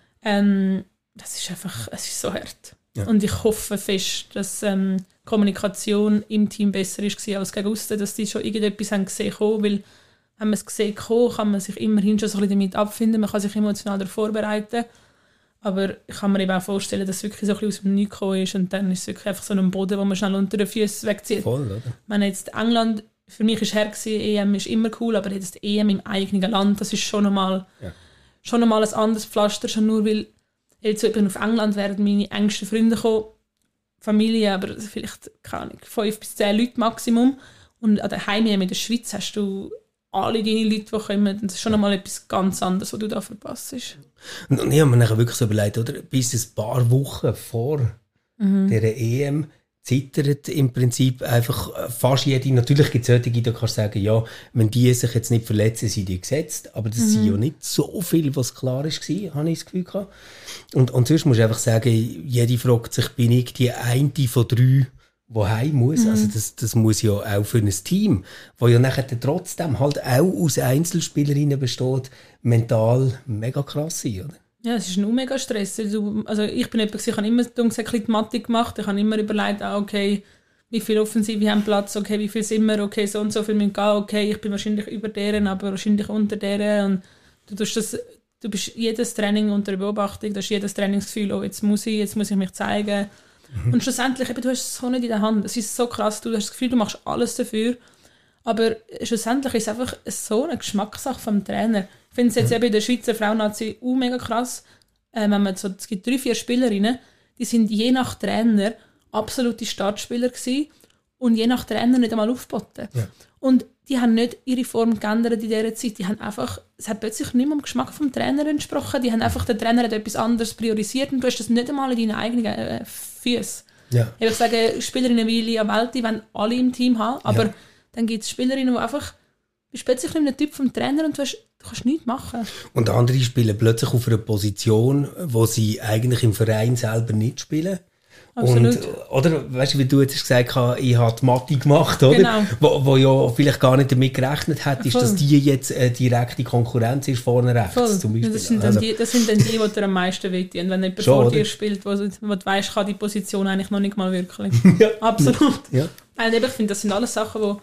Ähm, das ist einfach, es ist so hart. Ja. Und ich hoffe fest, dass ähm, Kommunikation im Team besser war als gegen aussen, dass die schon irgendetwas haben gesehen haben, weil wenn man es gesehen hat, kann man sich immerhin schon so ein bisschen damit abfinden, man kann sich emotional darauf vorbereiten. Aber ich kann mir eben auch vorstellen, dass es wirklich so ein bisschen aus dem Nichts gekommen ist und dann ist es wirklich einfach so ein Boden, wo man schnell unter den Füßen wegzieht. Voll, oder? Ich meine, jetzt England, für mich war her, E M ist immer cool, aber jetzt E M im eigenen Land, das ist schon einmal ja. schon einmal ein anderes Pflaster, schon nur weil jetzt eben auf England werden meine engsten Freunde kommen, Familie, aber vielleicht, keine Ahnung, fünf bis zehn Leute Maximum. Und an der Heim-E M in der Schweiz hast du alle deine Leute, die kommen, das ist schon einmal etwas ganz anderes, was du da verpasst. Und, und ich habe mir dann wirklich so überlegt, oder, bis ein paar Wochen vor mhm. dieser E M zittert im Prinzip einfach fast jede. Natürlich gibt es solche, die kannst sagen, ja, wenn die sich jetzt nicht verletzen, sind die gesetzt. Aber das mhm. sind ja nicht so viel, was klar war, habe ich das Gefühl gehabt. Und, und sonst musst du einfach sagen, jede fragt sich, bin ich die eine von drei, die heim muss. Mhm. Also das, das muss ja auch für ein Team, das ja nachher trotzdem halt auch aus Einzelspielerinnen besteht, mental mega krass sein, oder? Ja, es ist ein mega Stress. Also, also ich bin jemand, ich habe immer ein bisschen die Mathe gemacht. Ich habe immer überlegt, ah, okay, wie viel Offensive haben Platz, okay, wie viel sind wir, okay, so und so viel müssen gehen, okay, ich bin wahrscheinlich über deren, aber wahrscheinlich unter deren. Und du, tust das, du bist jedes Training unter Beobachtung, du hast jedes Trainingsgefühl, oh, jetzt muss ich, jetzt muss ich mich zeigen. Mhm. Und schlussendlich, eben, du hast es so nicht in der Hand. Es ist so krass, du hast das Gefühl, du machst alles dafür. Aber schlussendlich ist es einfach so eine Geschmackssache vom Trainer. Ich finde es jetzt mhm. eben in der Schweizer Frauennazi auch mega krass. Äh, wenn man so, es gibt drei, vier Spielerinnen, die sind je nach Trainer absolute Startspieler gewesen und je nach Trainer nicht einmal aufgeboten. Ja. Und die haben nicht ihre Form geändert in dieser Zeit. Die haben einfach, es hat plötzlich nicht mehr dem Geschmack vom Trainer entsprochen. Die haben einfach, der Trainer hat etwas anderes priorisiert und du hast das nicht einmal in deinen eigenen äh, Füßen. Ja. Ich sage, Spielerinnen wie Lia Welti wollen alle im Team haben, aber ja. dann gibt es Spielerinnen, die einfach, du bist plötzlich nicht mehr der Typ vom Trainer und du, hast, du kannst nichts machen. Und andere spielen plötzlich auf einer Position, wo sie eigentlich im Verein selber nicht spielen. Absolut. Und, oder, weißt du, wie du jetzt gesagt hast, ich habe die Mathe gemacht, oder? Genau. Wo, wo ja vielleicht gar nicht damit gerechnet hat, ist, dass die jetzt eine direkte Konkurrenz ist, vorne rechts Voll. zum Beispiel. Ja, das, sind also, die, das sind dann die, die dir am meisten wehtun. Wenn jemand vor dir spielt, wo, wo du weißt, kann die Position eigentlich noch nicht mal wirklich. Ja. Absolut. Ja. Also, ich finde, das sind alles Sachen, die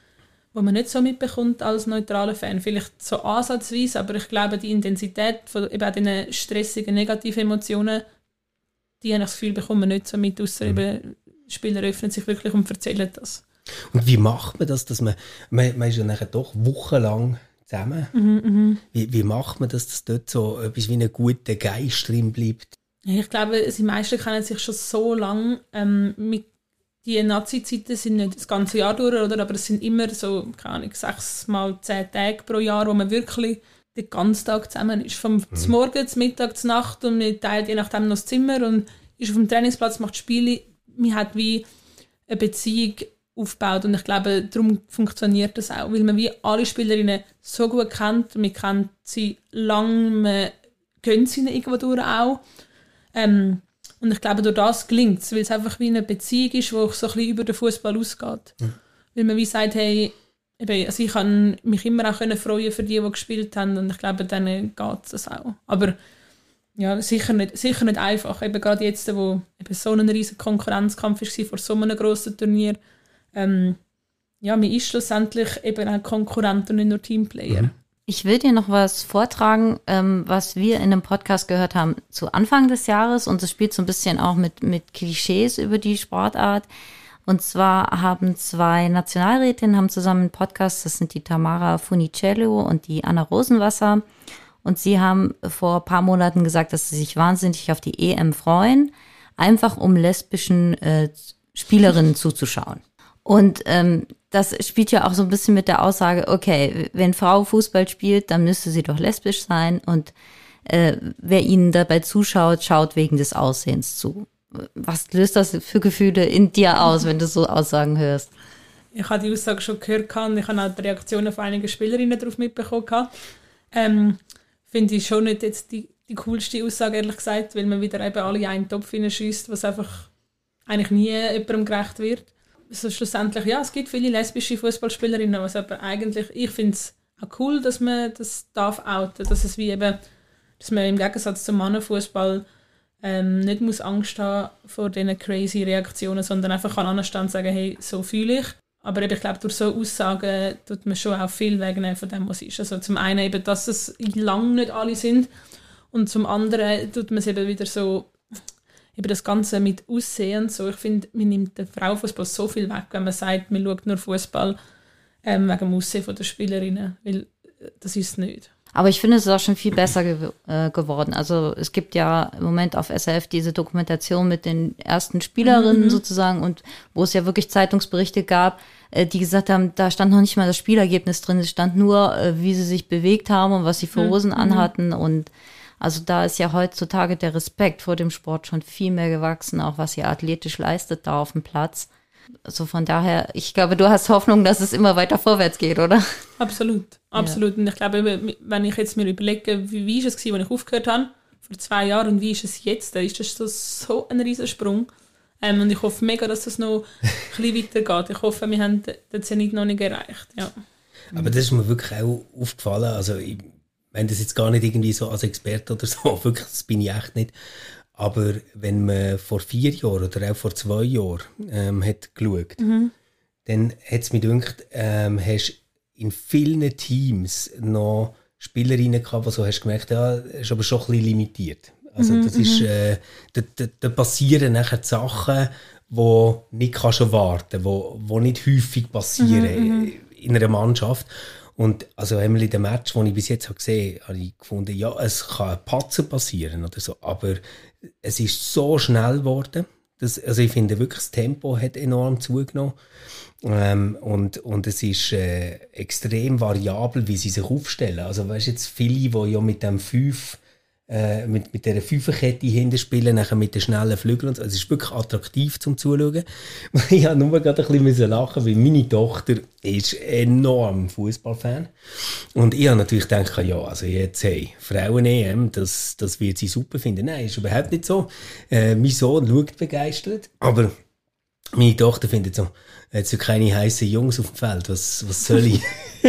wo man nicht so mitbekommt als neutraler Fan. Vielleicht so ansatzweise, aber ich glaube, die Intensität von eben diesen stressigen, negativen Emotionen, die habe ich das Gefühl, bekommen wir nicht so mit, ausser mhm. eben Spieler öffnen sich wirklich und erzählen das. Und wie macht man das, dass man, man, man ist ja nachher doch wochenlang zusammen. Mhm, wie, wie macht man das, dass dort so etwas wie ein guter Geist drin bleibt? Ich glaube, die meisten kennen sich schon so lange. Ähm, mit die Nazi-Zeiten sind nicht das ganze Jahr durch, oder? Aber es sind immer so, keine Ahnung, sechs mal zehn Tage pro Jahr, wo man wirklich den ganzen Tag zusammen ist. Vom mhm. Morgen, zum Mittag, zur Nacht und man teilt je nachdem noch das Zimmer und ist auf dem Trainingsplatz, macht Spiele. Man hat wie eine Beziehung aufgebaut und ich glaube, darum funktioniert das auch, weil man wie alle Spielerinnen so gut kennt, man kennt sie lange, man kennt sie irgendwo durch auch. Ähm, und ich glaube, durch das gelingt es, weil es einfach wie eine Beziehung ist, die so ein bisschen über den Fußball ausgeht. Mhm. Weil man wie sagt, hey, eben, also ich kann mich immer auch freuen für die, die gespielt haben und ich glaube, dann geht es auch. Aber ja, sicher nicht, sicher nicht einfach. Eben gerade jetzt, wo eben so ein riesiger Konkurrenzkampf war vor so einem grossen Turnier, ähm, ja, man ist schlussendlich eben auch Konkurrent und nicht nur Teamplayer. Mhm. Ich will dir noch was vortragen, ähm, was wir in einem Podcast gehört haben zu Anfang des Jahres, und es spielt so ein bisschen auch mit, mit Klischees über die Sportart. Und zwar haben zwei Nationalrätinnen haben zusammen einen Podcast, das sind die Tamara Funicello und die Anna Rosenwasser. Und sie haben vor ein paar Monaten gesagt, dass sie sich wahnsinnig auf die E M freuen, einfach um lesbischen äh, Spielerinnen zuzuschauen. Und ähm, das spielt ja auch so ein bisschen mit der Aussage, okay, wenn Frau Fußball spielt, dann müsste sie doch lesbisch sein, und äh, wer ihnen dabei zuschaut, schaut wegen des Aussehens zu. Was löst das für Gefühle in dir aus, wenn du so Aussagen hörst? Ich habe die Aussage schon gehört und ich habe auch die Reaktionen von einigen Spielerinnen darauf mitbekommen. Ähm, finde ich schon nicht jetzt die, die coolste Aussage, ehrlich gesagt, weil man wieder eben alle in einen Topf hineinschießt, was einfach eigentlich nie jemandem gerecht wird. Also schlussendlich, ja, es gibt viele lesbische Fußballspielerinnen, was aber eigentlich, ich finde es auch cool, dass man das darf outen, dass es wie eben, dass man im Gegensatz zum Mannenfußball ähm, nicht muss Angst haben vor diesen crazy Reaktionen, sondern einfach kann anstehen und sagen, hey, so fühle ich. Aber eben, ich glaube, durch so Aussagen tut man schon auch viel wegnehmen von dem, was ist. Also zum einen eben, dass es lange nicht alle sind, und zum anderen tut man es eben wieder so, eben das Ganze mit Aussehen. So, ich finde, man nimmt den Frauenfußball so viel weg, wenn man sagt, man schaut nur Fußball ähm, wegen dem Aussehen der Spielerinnen, weil das ist es nicht. Aber ich finde, es ist auch schon viel besser ge- äh, geworden. Also es gibt ja im Moment auf S R F diese Dokumentation mit den ersten Spielerinnen mhm. sozusagen, und wo es ja wirklich Zeitungsberichte gab, äh, die gesagt haben, da stand noch nicht mal das Spielergebnis drin, es stand nur, äh, wie sie sich bewegt haben und was sie für Hosen mhm. anhatten. Und also da ist ja heutzutage der Respekt vor dem Sport schon viel mehr gewachsen, auch was ihr athletisch leistet da auf dem Platz. Also von daher, ich glaube, du hast Hoffnung, dass es immer weiter vorwärts geht, oder? Absolut, absolut. Ja. Und ich glaube, wenn ich jetzt mir überlege, wie, wie ist es gewesen, als ich aufgehört habe, vor zwei Jahren, und wie ist es jetzt, dann ist das so, so ein riesen Sprung. Ähm, und ich hoffe mega, dass das noch ein bisschen weitergeht. Ich hoffe, wir haben den Zenit noch nicht erreicht. Ja. Aber das ist mir wirklich auch aufgefallen. Also ich meine das jetzt gar nicht irgendwie so als Experte oder so, wirklich, das bin ich echt nicht. Aber wenn man vor vier Jahren oder auch vor zwei Jahren ähm, hat geschaut, mhm. dann hat es mich gedacht, ähm, hast in vielen Teams noch Spielerinnen gehabt, die so hast gemerkt, ja, das ist aber schon ein bisschen limitiert. Also mhm, das ist, äh, da, da, da passieren nachher die Sachen, die nicht kannst erwarten, die, die nicht häufig passieren mhm, in einer Mannschaft. Und also einmal in dem Match, den ich bis jetzt habe gesehen habe, habe ich gefunden, ja, es kann ein Patzer passieren oder so, aber es ist so schnell geworden. Das, also ich finde wirklich, das Tempo hat enorm zugenommen. Ähm, und, und es ist äh, extrem variabel, wie sie sich aufstellen. Also weißt jetzt viele, die ja mit dem fünf äh, mit, mit dieser Fünferkette hinten spielen, nachher mit den schnellen Flügeln. Also es ist wirklich attraktiv zum Zuschauen. Ich habe nur gerade ein bisschen lachen, weil meine Tochter ist enorm Fußballfan. Und ich habe natürlich gedacht, ja, also jetzt, hey, Frauen-E M, das, das wird sie super finden. Nein, ist überhaupt nicht so. Äh, mein Sohn schaut begeistert, aber meine Tochter findet so, jetzt so keine heißen Jungs auf dem Feld, was, was soll ich?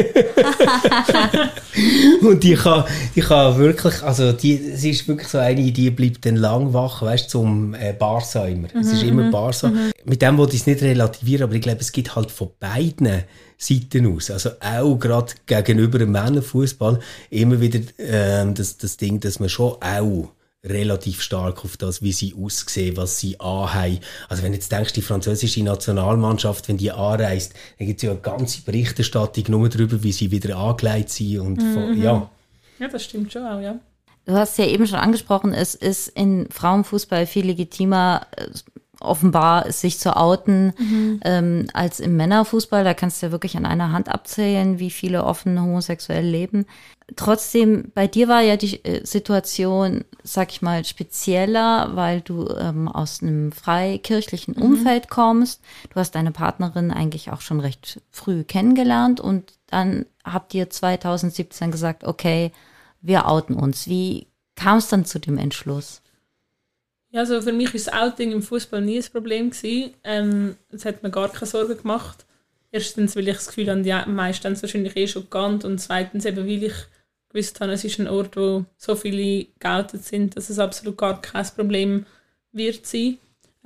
Und die kann, die kann wirklich, also die, sie ist wirklich so eine, die bleibt dann lang wach, weißt du, zum äh, Barca immer. Mhm, es ist immer Barca. Mhm. Mit dem wollte ich es nicht relativieren, aber ich glaube, es gibt halt von beiden Seiten aus, also auch gerade gegenüber dem Männerfußball immer wieder ähm, das, das Ding, dass man schon auch relativ stark auf das, wie sie aussehen, was sie anhaben. Also wenn du jetzt denkst, die französische Nationalmannschaft, wenn die anreist, dann gibt es ja eine ganze Berichterstattung nur darüber, wie sie wieder angelegt sind. Und mhm. von, ja. ja, das stimmt schon auch, ja. Du hast ja eben schon angesprochen, es ist in Frauenfußball viel legitimer, offenbar sich zu outen, mhm. ähm, als im Männerfußball. Da kannst du ja wirklich an einer Hand abzählen, wie viele offen homosexuell leben. Trotzdem, bei dir war ja die Situation, sag ich mal, spezieller, weil du ähm, aus einem freikirchlichen mhm. Umfeld kommst. Du hast deine Partnerin eigentlich auch schon recht früh kennengelernt, und dann habt ihr zwanzig siebzehn gesagt, okay, wir outen uns. Wie kam es dann zu dem Entschluss? Ja, also für mich war das Outing im Fußball nie ein Problem gewesen. Ähm, das hat mir gar keine Sorgen gemacht. Erstens, weil ich das Gefühl habe, die meisten haben es wahrscheinlich eh schon gekannt, und zweitens eben, weil ich gewusst habe, es ist ein Ort, wo so viele geoutet sind, dass es absolut gar kein Problem wird sein.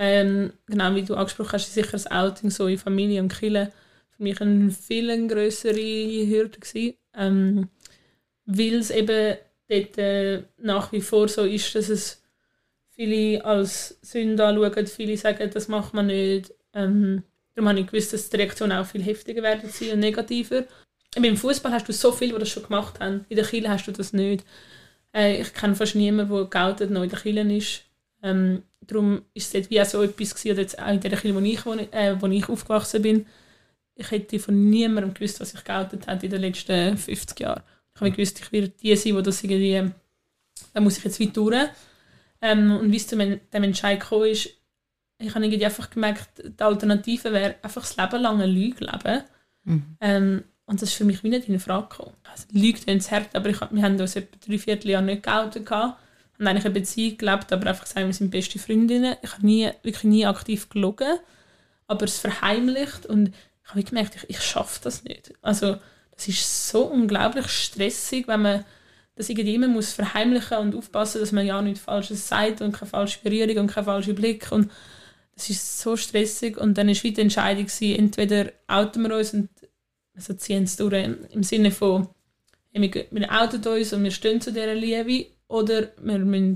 Ähm, genau, wie du angesprochen hast, ist sicher das Outing so in Familie und Kirche für mich eine viel grössere Hürde gewesen. Ähm, weil es eben dort äh, nach wie vor so ist, dass es viele als Sünde anschauen, viele sagen, das macht man nicht. Ähm, darum habe ich gewusst, dass die Reaktionen auch viel heftiger werden und negativer. Aber im Fußball hast du so viele, die das schon gemacht haben. In der Kirche hast du das nicht. Äh, ich kenne fast niemanden, der geoutet noch in der Kirche ist. Ähm, darum ist es dort wie auch so etwas gewesen, oder jetzt auch in der Kirche, wo ich, wo ich, äh, wo ich aufgewachsen bin. Ich hätte von niemandem gewusst, was ich geoutet habe in den letzten fünfzig Jahren. Ich habe gewusst, ich werde die sein, die das irgendwie, da muss ich jetzt weit durch. Ähm, und wie es zu dem Entscheid gekommen ist, ich habe irgendwie einfach gemerkt, die Alternative wäre einfach das Leben lang eine Lüge leben. Mhm. Ähm, und das ist für mich wie nicht in Frage gekommen. Also, Lüge tun ins Herz, aber ich, wir haben uns etwa drei Vierteljahr nicht geoutet gehabt. Wir haben eigentlich eine Beziehung gelebt, aber einfach gesagt, wir sind beste Freundinnen. Ich habe nie, wirklich nie aktiv gelogen, aber es verheimlicht und ich habe gemerkt, ich, ich schaffe das nicht. Also das ist so unglaublich stressig, wenn man das irgendwie immer muss verheimlichen und aufpassen, dass man ja nichts Falsches sagt und keine falsche Berührung und kein falscher Blick. Und das ist so stressig. Und dann war die Entscheidung, entweder outen wir uns und also ziehen es durch im Sinne von, wir, wir outen uns und wir stehen zu dieser Liebe, oder wir müssen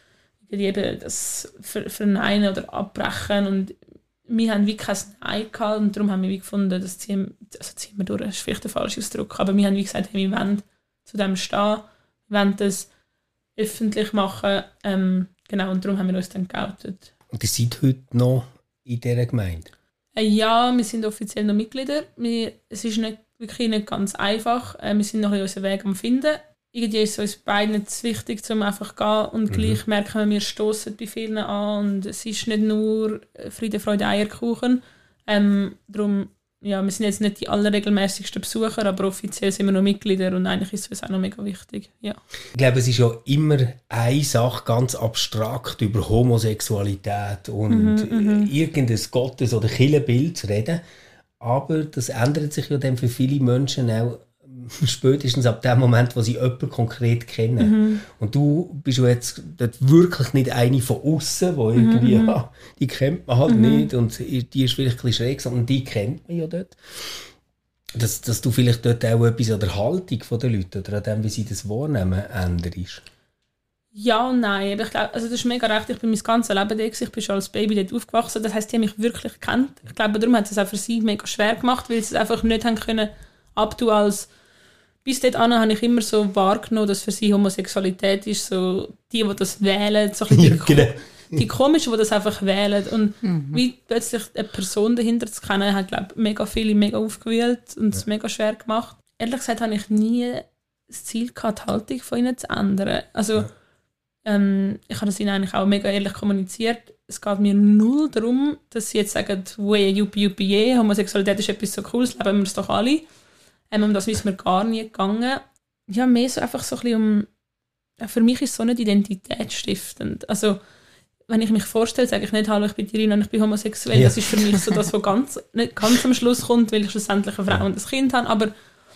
eben das verneinen oder abbrechen. Und wir haben wie kein Nein gehabt und darum haben wir wie gefunden, das ziehen, also ziehen wir durch, das ist vielleicht der falsche Ausdruck, aber wir haben wie gesagt, hey, wir wollen zu dem stehen, wir wollen das öffentlich machen, ähm, genau, und darum haben wir uns dann geoutet. Und ihr seid heute noch in dieser Gemeinde? Äh, ja, wir sind offiziell noch Mitglieder, wir, es ist nicht, wirklich nicht ganz einfach, äh, wir sind noch in unseren Weg am Finden. Irgendwie ist es uns beiden zu wichtig, um einfach zu gehen und mhm. gleich merken wir, wir stoßen bei vielen an und es ist nicht nur Friede, Freude, Eierkuchen. Ähm, darum, ja, wir sind jetzt nicht die allerregelmäßigsten Besucher, aber offiziell sind wir noch Mitglieder und eigentlich ist es uns auch noch mega wichtig. Ja. Ich glaube, es ist ja immer eine Sache ganz abstrakt über Homosexualität und mhm, irgendein Gottes- oder Kirchenbild zu reden, aber das ändert sich ja dann für viele Menschen auch spätestens ab dem Moment, wo sie jemanden konkret kennen. Mhm. Und du bist ja jetzt dort wirklich nicht eine von außen, die irgendwie, mhm. ja, die kennt man halt mhm. nicht und die ist vielleicht ein bisschen schräg, sondern die kennt man ja dort. Dass, dass du vielleicht dort auch etwas an der Haltung der Leute oder an dem, wie sie das wahrnehmen, änderst. Ja und nein. Ich glaube, also das ist mega recht. Ich bin mein ganzes Leben da, ich bin schon als Baby dort aufgewachsen. Das heisst, die haben mich wirklich gekannt. Ich glaube, darum hat es auch für sie mega schwer gemacht, weil sie es einfach nicht haben können abtun als bis dort an habe ich immer so wahrgenommen, dass für sie Homosexualität ist, so die, die das wählen, so ein bisschen die, ja, genau. die Komischen, die das einfach wählen. Und mhm. wie plötzlich eine Person dahinter zu kennen, hat, glaube ich, mega viele mega aufgewühlt und es ja. mega schwer gemacht. Ehrlich gesagt habe ich nie das Ziel gehabt, die Haltung von ihnen zu ändern. Also ja. ähm, ich habe das ihnen eigentlich auch mega ehrlich kommuniziert. Es geht mir null darum, dass sie jetzt sagen, «Weh, juppie, juppie, je, Homosexualität ist etwas so Cooles, leben wir es doch alle.» Ähm, um das ist mir gar nie gegangen. Ja, mehr so einfach so ein bisschen um... Für mich ist es so nicht identitätsstiftend. Also, wenn ich mich vorstelle, sage ich nicht, hallo, ich bin Irina und ich bin homosexuell. Ja. Das ist für mich so das, was ganz, nicht ganz am Schluss kommt, weil ich schlussendlich eine Frau und ein Kind habe. Aber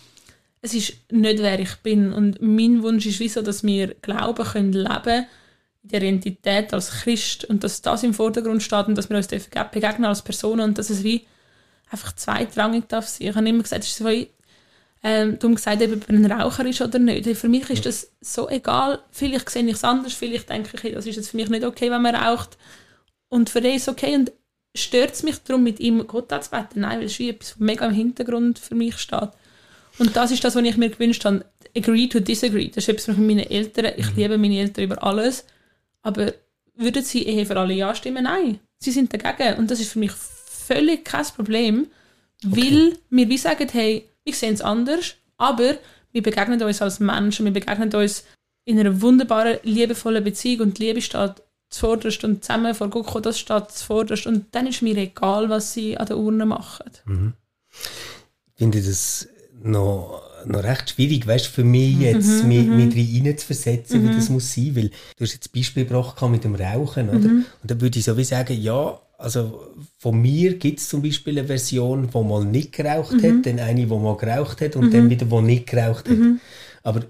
es ist nicht, wer ich bin. Und mein Wunsch ist wie so, dass wir Glauben können leben in der Identität als Christ und dass das im Vordergrund steht und dass wir uns begegnen als Personen und dass es wie einfach zweitrangig darf sein. Ich habe immer gesagt, es ist so wie Ähm, du hast gesagt, ob ein Raucher ist oder nicht. Für mich ist das so egal. Vielleicht sehe ich es anders, vielleicht denke ich, das ist jetzt für mich nicht okay, wenn man raucht. Und für den ist es okay. Und stört es mich darum, mit ihm Gott anzubeten? Nein, weil es wie etwas mega im Hintergrund für mich steht. Und das ist das, was ich mir gewünscht habe. Agree to disagree. Das ist etwas mit meinen Eltern. Ich liebe meine Eltern über alles. Aber würden sie Ehe für alle Ja stimmen? Nein. Sie sind dagegen. Und das ist für mich völlig kein Problem. Okay. Weil wir wie sagen, hey, wir sehen es anders, aber wir begegnen uns als Menschen, wir begegnen uns in einer wunderbaren, liebevollen Beziehung und die Liebe steht zuvorderst und zusammen vor Gott, das steht zuvorderst und dann ist mir egal, was sie an der Urne machen. Mhm. Ich finde das noch, noch recht schwierig, weißt, für mich jetzt mhm, mit, mit rein zu versetzen, mhm. wie das muss sein, weil du hast jetzt ein Beispiel gebracht mit dem Rauchen, oder? Mhm. Und dann würde ich so wie sagen, ja, also von mir gibt es zum Beispiel eine Version, die mal nicht geraucht mhm. hat, dann eine, die mal geraucht hat und mhm. dann wieder, die nicht geraucht hat. Mhm. Aber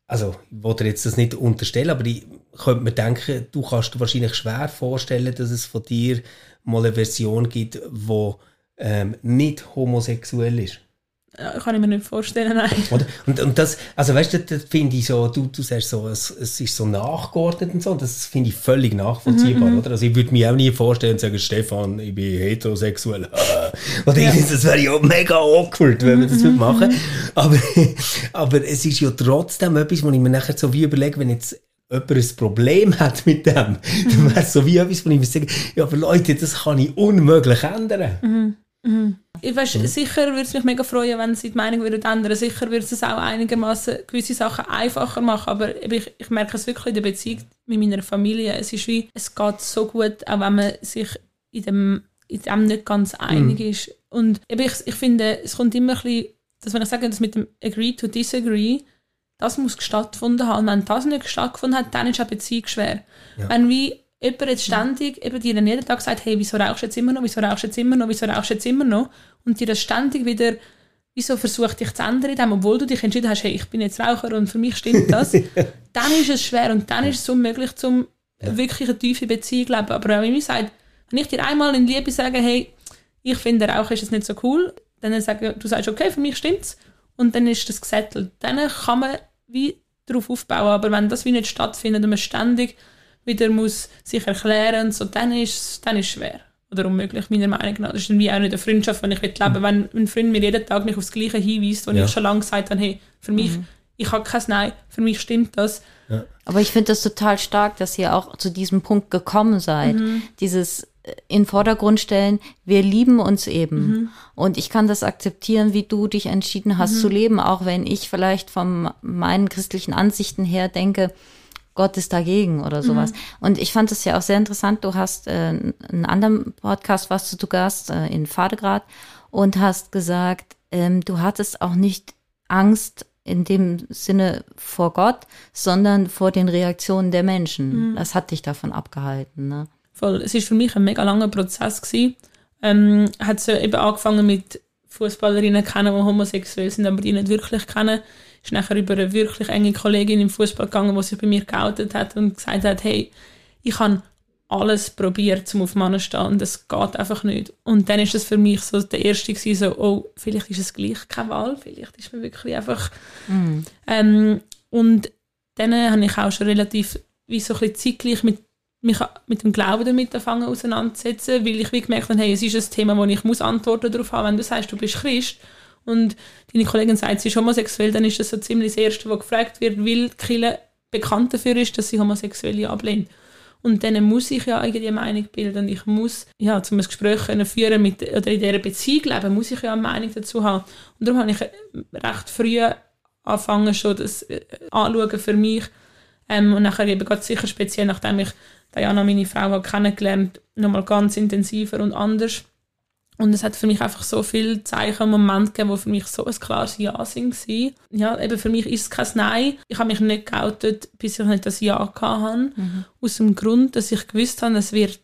also ich will dir jetzt das nicht unterstellen, aber ich könnte mir denken, du kannst dir wahrscheinlich schwer vorstellen, dass es von dir mal eine Version gibt, die ähm, nicht homosexuell ist. Ja, kann ich mir nicht vorstellen, nein. Oder? Und, und das, also weißt du, das finde ich so, du, du sagst so, es, es ist so nachgeordnet und so, das finde ich völlig nachvollziehbar, mm-hmm. oder? Also ich würde mir auch nie vorstellen und sagen, Stefan, ich bin heterosexuell. Oder ja. Das wäre ja mega awkward, wenn wir das mm-hmm. machen. Aber, aber es ist ja trotzdem etwas, wo ich mir nachher so wie überlege, wenn jetzt jemand ein Problem hat mit dem, mm-hmm. dann wäre es so wie etwas, wo ich mir sage, ja, aber Leute, das kann ich unmöglich ändern. Mm-hmm. Mhm. Ich weiss, mhm. Sicher würde es mich mega freuen, wenn sie die Meinung würden ändern. Sicher würde es auch einigermaßen gewisse Sachen einfacher machen, aber ich, ich merke es wirklich in der Beziehung mit meiner Familie. Es ist wie, es geht so gut, auch wenn man sich in dem, in dem nicht ganz einig mhm. ist. Und ich, ich finde, es kommt immer ein bisschen, dass wenn ich sage, das mit dem Agree to Disagree, das muss stattgefunden haben. Und wenn das nicht stattgefunden hat, dann ist auch Beziehung schwer. Ja. Wenn wie jemand jetzt ständig eben dir jeden Tag sagt, hey, wieso rauchst du jetzt immer noch, wieso rauchst du jetzt immer noch, wieso rauchst du jetzt immer noch und dir das ständig wieder, wieso versucht dich zu ändern, dem, obwohl du dich entschieden hast, hey, ich bin jetzt Raucher und für mich stimmt das, dann ist es schwer und dann ist es unmöglich, zum ja. wirklich eine tiefe Beziehung zu leben. Aber wenn ich sage, wenn ich dir einmal in Liebe sage, hey, ich finde, Rauchen ist jetzt nicht so cool, dann sage du sagst, okay, für mich stimmt's und dann ist das gesettelt. Dann kann man wie darauf aufbauen, aber wenn das wie nicht stattfindet und man ständig wieder muss sich erklären, so, dann ist dann ist schwer oder unmöglich, meiner Meinung nach. Das ist dann wie auch nicht eine Freundschaft, wenn ich leben will. Wenn ein Freund mir jeden Tag mich aufs Gleiche hinweist, wo ja. ich schon lange gesagt habe, hey, für mich, mhm. ich habe kein Nein, für mich stimmt das. Ja. Aber ich finde das total stark, dass ihr auch zu diesem Punkt gekommen seid. Mhm. Dieses in den Vordergrund stellen, wir lieben uns eben. Mhm. Und ich kann das akzeptieren, wie du dich entschieden hast mhm. zu leben, auch wenn ich vielleicht von meinen christlichen Ansichten her denke, Gott ist dagegen oder sowas. Mhm. Und ich fand es ja auch sehr interessant, du hast äh, einen anderen Podcast, warst du zu Gast äh, in Vadegrad und hast gesagt, ähm, du hattest auch nicht Angst in dem Sinne vor Gott, sondern vor den Reaktionen der Menschen. Mhm. Das hat dich davon abgehalten, ne? Voll. Es war für mich ein mega langer Prozess gewesen. Ähm, hat es eben angefangen mit Fußballerinnen kennen, die homosexuell sind, aber die nicht wirklich kennen. Ist nachher über eine wirklich enge Kollegin im Fußball gegangen, die sich bei mir geoutet hat und gesagt hat, hey, ich habe alles probiert, um auf Männer zu stehen und es geht einfach nicht. Und dann ist es für mich so der erste gewesen, so, oh, vielleicht ist es gleich keine Wahl, vielleicht ist man wirklich einfach... Mm. Ähm, und dann habe ich auch schon relativ wie so ein bisschen zeitgleich mit, mich mit dem Glauben damit anfangen auseinanderzusetzen, weil ich wie gemerkt habe, hey, es ist ein Thema, wo ich muss Antworten darauf haben. Wenn du sagst, du bist Christ und deine Kollegin sagt, sie ist homosexuell, dann ist das so ziemlich das Erste, was gefragt wird, weil die Kirche bekannt dafür ist, dass sie Homosexuelle ablehnt. Und dann muss ich ja irgendwie eine Meinung bilden und ich muss, ja, um ein Gespräch führen mit, oder in dieser Beziehung leben, muss ich ja eine Meinung dazu haben. Und darum habe ich recht früh angefangen, schon das anschauen für mich. Ähm, und nachher eben gerade sicher speziell, nachdem ich Diana, meine Frau, kennengelernt, nochmal ganz intensiver und anders. Und es hat für mich einfach so viele Zeichen und Momente gegeben, die für mich so ein klares Ja waren. Ja, eben für mich ist es kein Nein. Ich habe mich nicht geoutet, bis ich nicht das Ja hatte. Mhm. Aus dem Grund, dass ich gewusst habe, es wird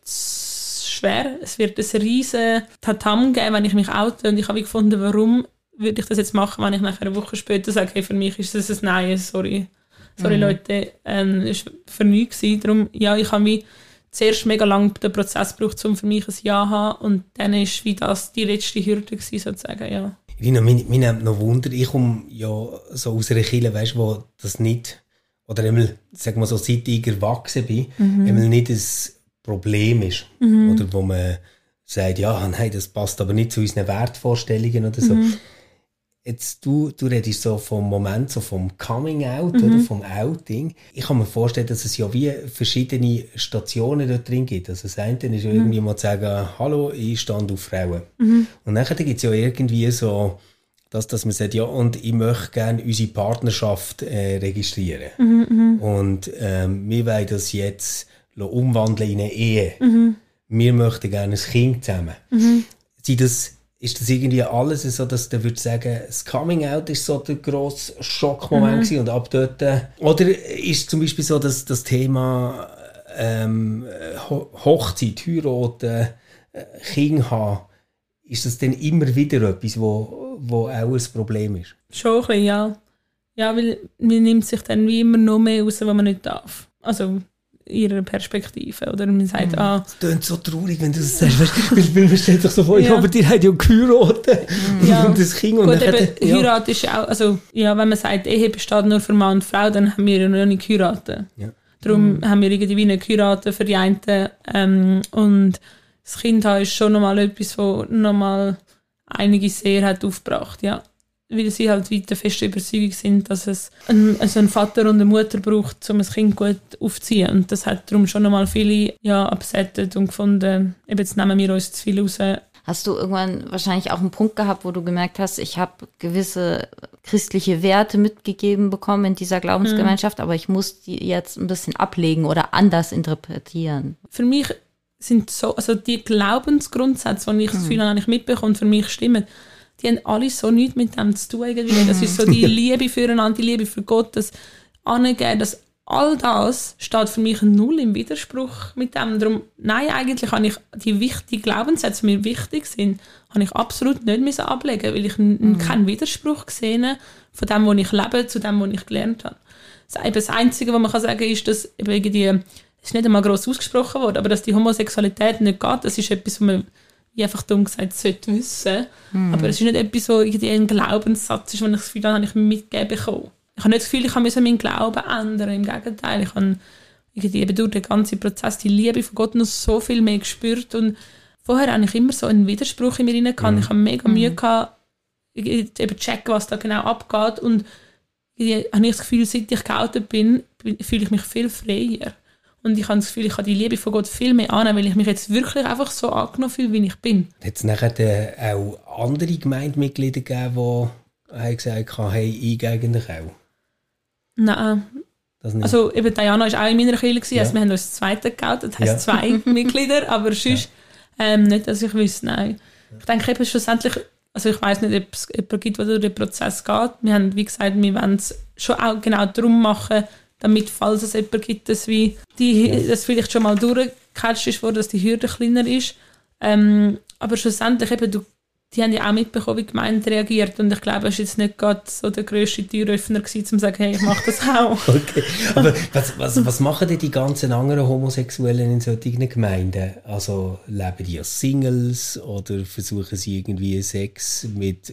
schwer. Es wird ein riesen Tatam geben, wenn ich mich oute. Und ich habe gefunden, warum würde ich das jetzt machen, wenn ich nachher eine Woche später sage, hey, für mich ist das ein Nein, sorry. Sorry, mhm. Leute, ähm, es war für nichts. Darum, ja, ich habe mich zuerst mega lange den Prozess gebraucht, um für mich ein Ja zu haben. Und dann war wie das die letzte Hürde gewesen, sozusagen, ja. Rina, mich nimmt noch Wunder, ich komme ja so aus einer Kirche, weißt, wo das nicht, oder einmal, sagen wir so, seit ich erwachsen bin, mhm. einmal nicht ein Problem ist. Mhm. Oder wo man sagt, ja, nein, das passt aber nicht zu unseren Wertvorstellungen oder so. Mhm. Jetzt, du, du redest so vom Moment, so vom Coming-out, mhm. oder vom Outing. Ich kann mir vorstellen, dass es ja wie verschiedene Stationen dort drin gibt. Also das eine ist ja mhm. irgendwie mal zu sagen, hallo, ich stand auf Frauen. Mhm. Und dann gibt es ja irgendwie so, dass, dass man sagt, ja, und ich möchte gerne unsere Partnerschaft äh, registrieren. Mhm. Und ähm, wir wollen das jetzt umwandeln in eine Ehe. Mhm. Wir möchten gerne ein Kind zusammen. Mhm. Sind das... Ist das irgendwie alles so, dass du würdest sagen, das Coming-out ist so der grosse Schockmoment mhm. gewesen und ab dort... Oder ist zum Beispiel so, dass das Thema ähm, Hochzeit, Heiraten, Kinder haben, ist das dann immer wieder etwas, wo, wo auch ein Problem ist? Schon ein bisschen, ja. Ja, weil man nimmt sich dann wie immer noch mehr raus, was man nicht darf. Also ihrer Perspektive. Oder man sagt, mm. ah... Das klingt so traurig, wenn du das sagst. Weißt, weil man stellt sich so vor, ja, aber die haben ja geheiratet. Mm. Ja. Und das Kind. Und gut, dann eben, hat, ja. Heirat ist ja auch... Also, ja, wenn man sagt, Ehe besteht nur für Mann und Frau, dann haben wir ja noch nicht geheiratet. Ja. Darum mm. haben wir irgendwie nicht geheiratet für die einen. Ähm, und das Kind ist schon nochmal etwas, was nochmal einige sehr hat aufgebracht, ja. Weil sie halt weiter fest Überzeugung sind, dass es einen, also einen Vater und eine Mutter braucht, um ein Kind gut aufzuziehen. Und das hat darum schon nochmal viele ja, absettet und gefunden, eben jetzt nehmen wir uns zu viel raus. Hast du irgendwann wahrscheinlich auch einen Punkt gehabt, wo du gemerkt hast, ich habe gewisse christliche Werte mitgegeben bekommen in dieser Glaubensgemeinschaft, mhm. aber ich muss die jetzt ein bisschen ablegen oder anders interpretieren? Für mich sind so, also die Glaubensgrundsätze, die ich mhm. das Gefühl habe, ich mitbekomme, für mich stimmen, die haben alle so nichts mit dem zu tun. Irgendwie. Das ist so die Liebe füreinander, die Liebe für Gott, das Angeben, das all das steht für mich null im Widerspruch mit dem. Darum, nein, eigentlich habe ich die wichtigen Glaubenssätze, die mir wichtig sind, habe ich absolut nicht müssen ablegen, weil ich mhm. keinen Widerspruch gesehen von dem, was ich lebe, zu dem, was ich gelernt habe. Das Einzige, was man kann sagen kann, ist, dass eben irgendwie, es ist nicht einmal gross ausgesprochen worden, aber dass die Homosexualität nicht geht, das ist etwas, was man wie einfach dumm gesagt sollte wissen. Mm. Aber es ist nicht etwas, so irgendwie ein Glaubenssatz ist, wo ich das Gefühl habe, habe ich mitgegeben bekommen. Ich habe nicht das Gefühl, ich habe meinen Glauben ändern. Im Gegenteil, ich habe irgendwie eben durch den ganzen Prozess die Liebe von Gott noch so viel mehr gespürt. Und vorher hatte ich immer so einen Widerspruch in mir rein. Mm. Ich habe mega Mühe mm. gehabt, eben checken, was da genau abgeht. Und habe ich das Gefühl, seit ich geoutet bin, fühle ich mich viel freier. Und ich habe das Gefühl, ich kann die Liebe von Gott viel mehr annehmen, weil ich mich jetzt wirklich einfach so angenommen fühle, wie ich bin. Hat es nachher auch andere Gemeindemitglieder gegeben, die gesagt haben, hey, ich eigentlich auch? Nein. Also eben Diana war auch in meiner Kirche, ja. Also wir haben uns das zweite geoutet, das heisst ja. zwei Mitglieder, aber sonst ja. ähm, nicht, dass ich wüsste, nein. Ich denke eben schlussendlich, also ich weiss nicht, ob es jemanden gibt, der durch den Prozess geht. Wir haben, wie gesagt, wir wollen es schon auch genau darum machen, damit, falls es jemanden gibt, dass, wie die, ja. dass vielleicht schon mal durchgecatcht ist, dass die Hürde kleiner ist. Ähm, aber schlussendlich, eben, du, die haben ja auch mitbekommen, wie die Gemeinde reagiert. Und ich glaube, es war jetzt nicht gerade so der grösste Türöffner gewesen, um zu sagen, hey, ich mache das auch. Okay. Aber was, was, was machen denn die ganzen anderen Homosexuellen in solchen Gemeinden? Also leben die als Singles oder versuchen sie irgendwie Sex mit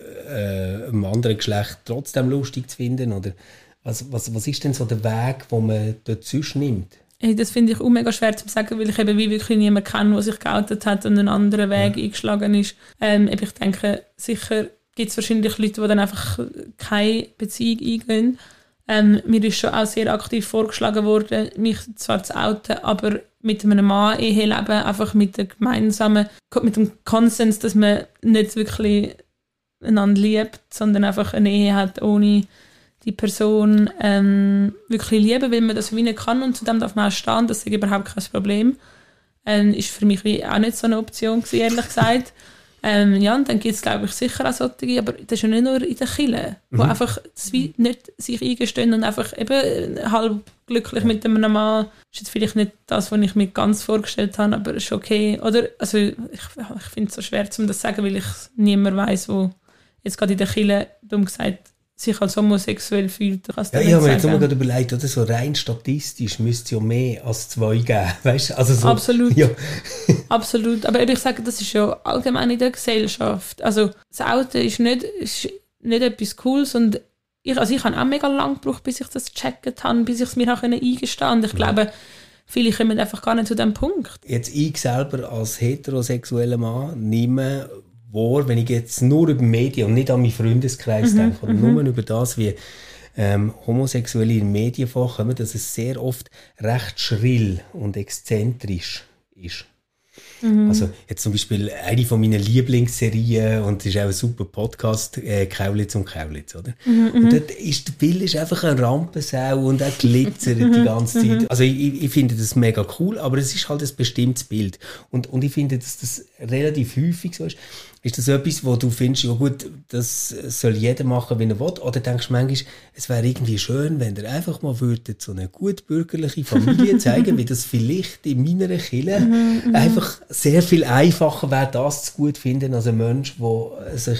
äh, einem anderen Geschlecht trotzdem lustig zu finden? Oder Was, was, was ist denn so der Weg, den man dort sonst nimmt? Hey, das finde ich auch mega schwer zu sagen, weil ich eben wie wirklich niemanden kenne, der sich geoutet hat und einen anderen Weg ja. eingeschlagen ist. Ähm, ich denke, sicher gibt es wahrscheinlich Leute, die dann einfach keine Beziehung eingehen. Ähm, mir ist schon auch sehr aktiv vorgeschlagen worden, mich zwar zu outen, aber mit einem Mann Ehe leben, einfach mit dem gemeinsamen, mit dem Konsens, dass man nicht wirklich einander liebt, sondern einfach eine Ehe hat ohne die Person ähm, wirklich lieben, weil man das wie nicht kann und zu dem darf man auch stehen, das ist überhaupt kein Problem. Ähm, ist für mich wie auch nicht so eine Option gewesen, ehrlich gesagt. Ähm, ja, und dann gibt es, glaube ich, sicher auch solche, aber das ist ja nicht nur in der Kirche, mhm. wo einfach das wie nicht sich eingestehen und einfach eben halb glücklich ja. mit einem Mann. Das ist jetzt vielleicht nicht das, was ich mir ganz vorgestellt habe, aber ist okay. Oder, also ich, ich finde es so schwer, um das zu sagen, weil ich niemand weiss, wo jetzt gerade in der Kirche, dumm gesagt, sich als homosexuell fühlt. Ja, ich habe mir jetzt gerade überlegt, oder so rein statistisch müsste es ja mehr als zwei geben. Weißt? Also so, absolut. Ja. Absolut. Aber ich sage, das ist ja allgemein in der Gesellschaft. Also das Auto ist nicht, ist nicht etwas Cooles und ich, also ich habe auch mega lange gebraucht, bis ich das gecheckt habe, bis ich es mir auch eingestehen konnte. Und ich ja. glaube, viele kommen einfach gar nicht zu diesem Punkt. Jetzt ich selber als heterosexueller Mann nehme wahr, wenn ich jetzt nur über Medien und nicht an meinen Freundeskreis mhm, denke, oder nur über das, wie ähm, Homosexuelle in Medien vorkommen, dass es sehr oft recht schrill und exzentrisch ist. Mhm. Also jetzt zum Beispiel eine von meinen Lieblingsserien und das ist auch ein super Podcast, äh, Kaulitz und Kaulitz, oder? Mhm, und dort ist der Bill ist einfach eine Rampensau und er glitzert die ganze Zeit. Also ich, ich finde das mega cool, aber es ist halt ein bestimmtes Bild. Und, und ich finde, dass das relativ häufig so ist. Ist das etwas, wo du findest, ja gut, das soll jeder machen, wie er will? Oder denkst du manchmal, es wäre irgendwie schön, wenn ihr einfach mal würdet, so eine gut bürgerliche Familie zeigen, wie das vielleicht in meiner Kirche einfach sehr viel einfacher wäre, das zu gut finden, als ein Mensch, der sich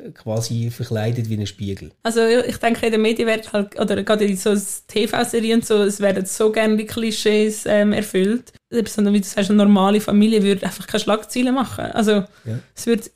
quasi verkleidet wie ein Spiegel. Also ich denke, in den Medien werden halt, oder gerade in so T V-Serien und so, es werden so gerne die Klischees ähm, erfüllt. Sondern wie du sagst, eine normale Familie würde einfach keine Schlagzeilen machen. Also ja. es wird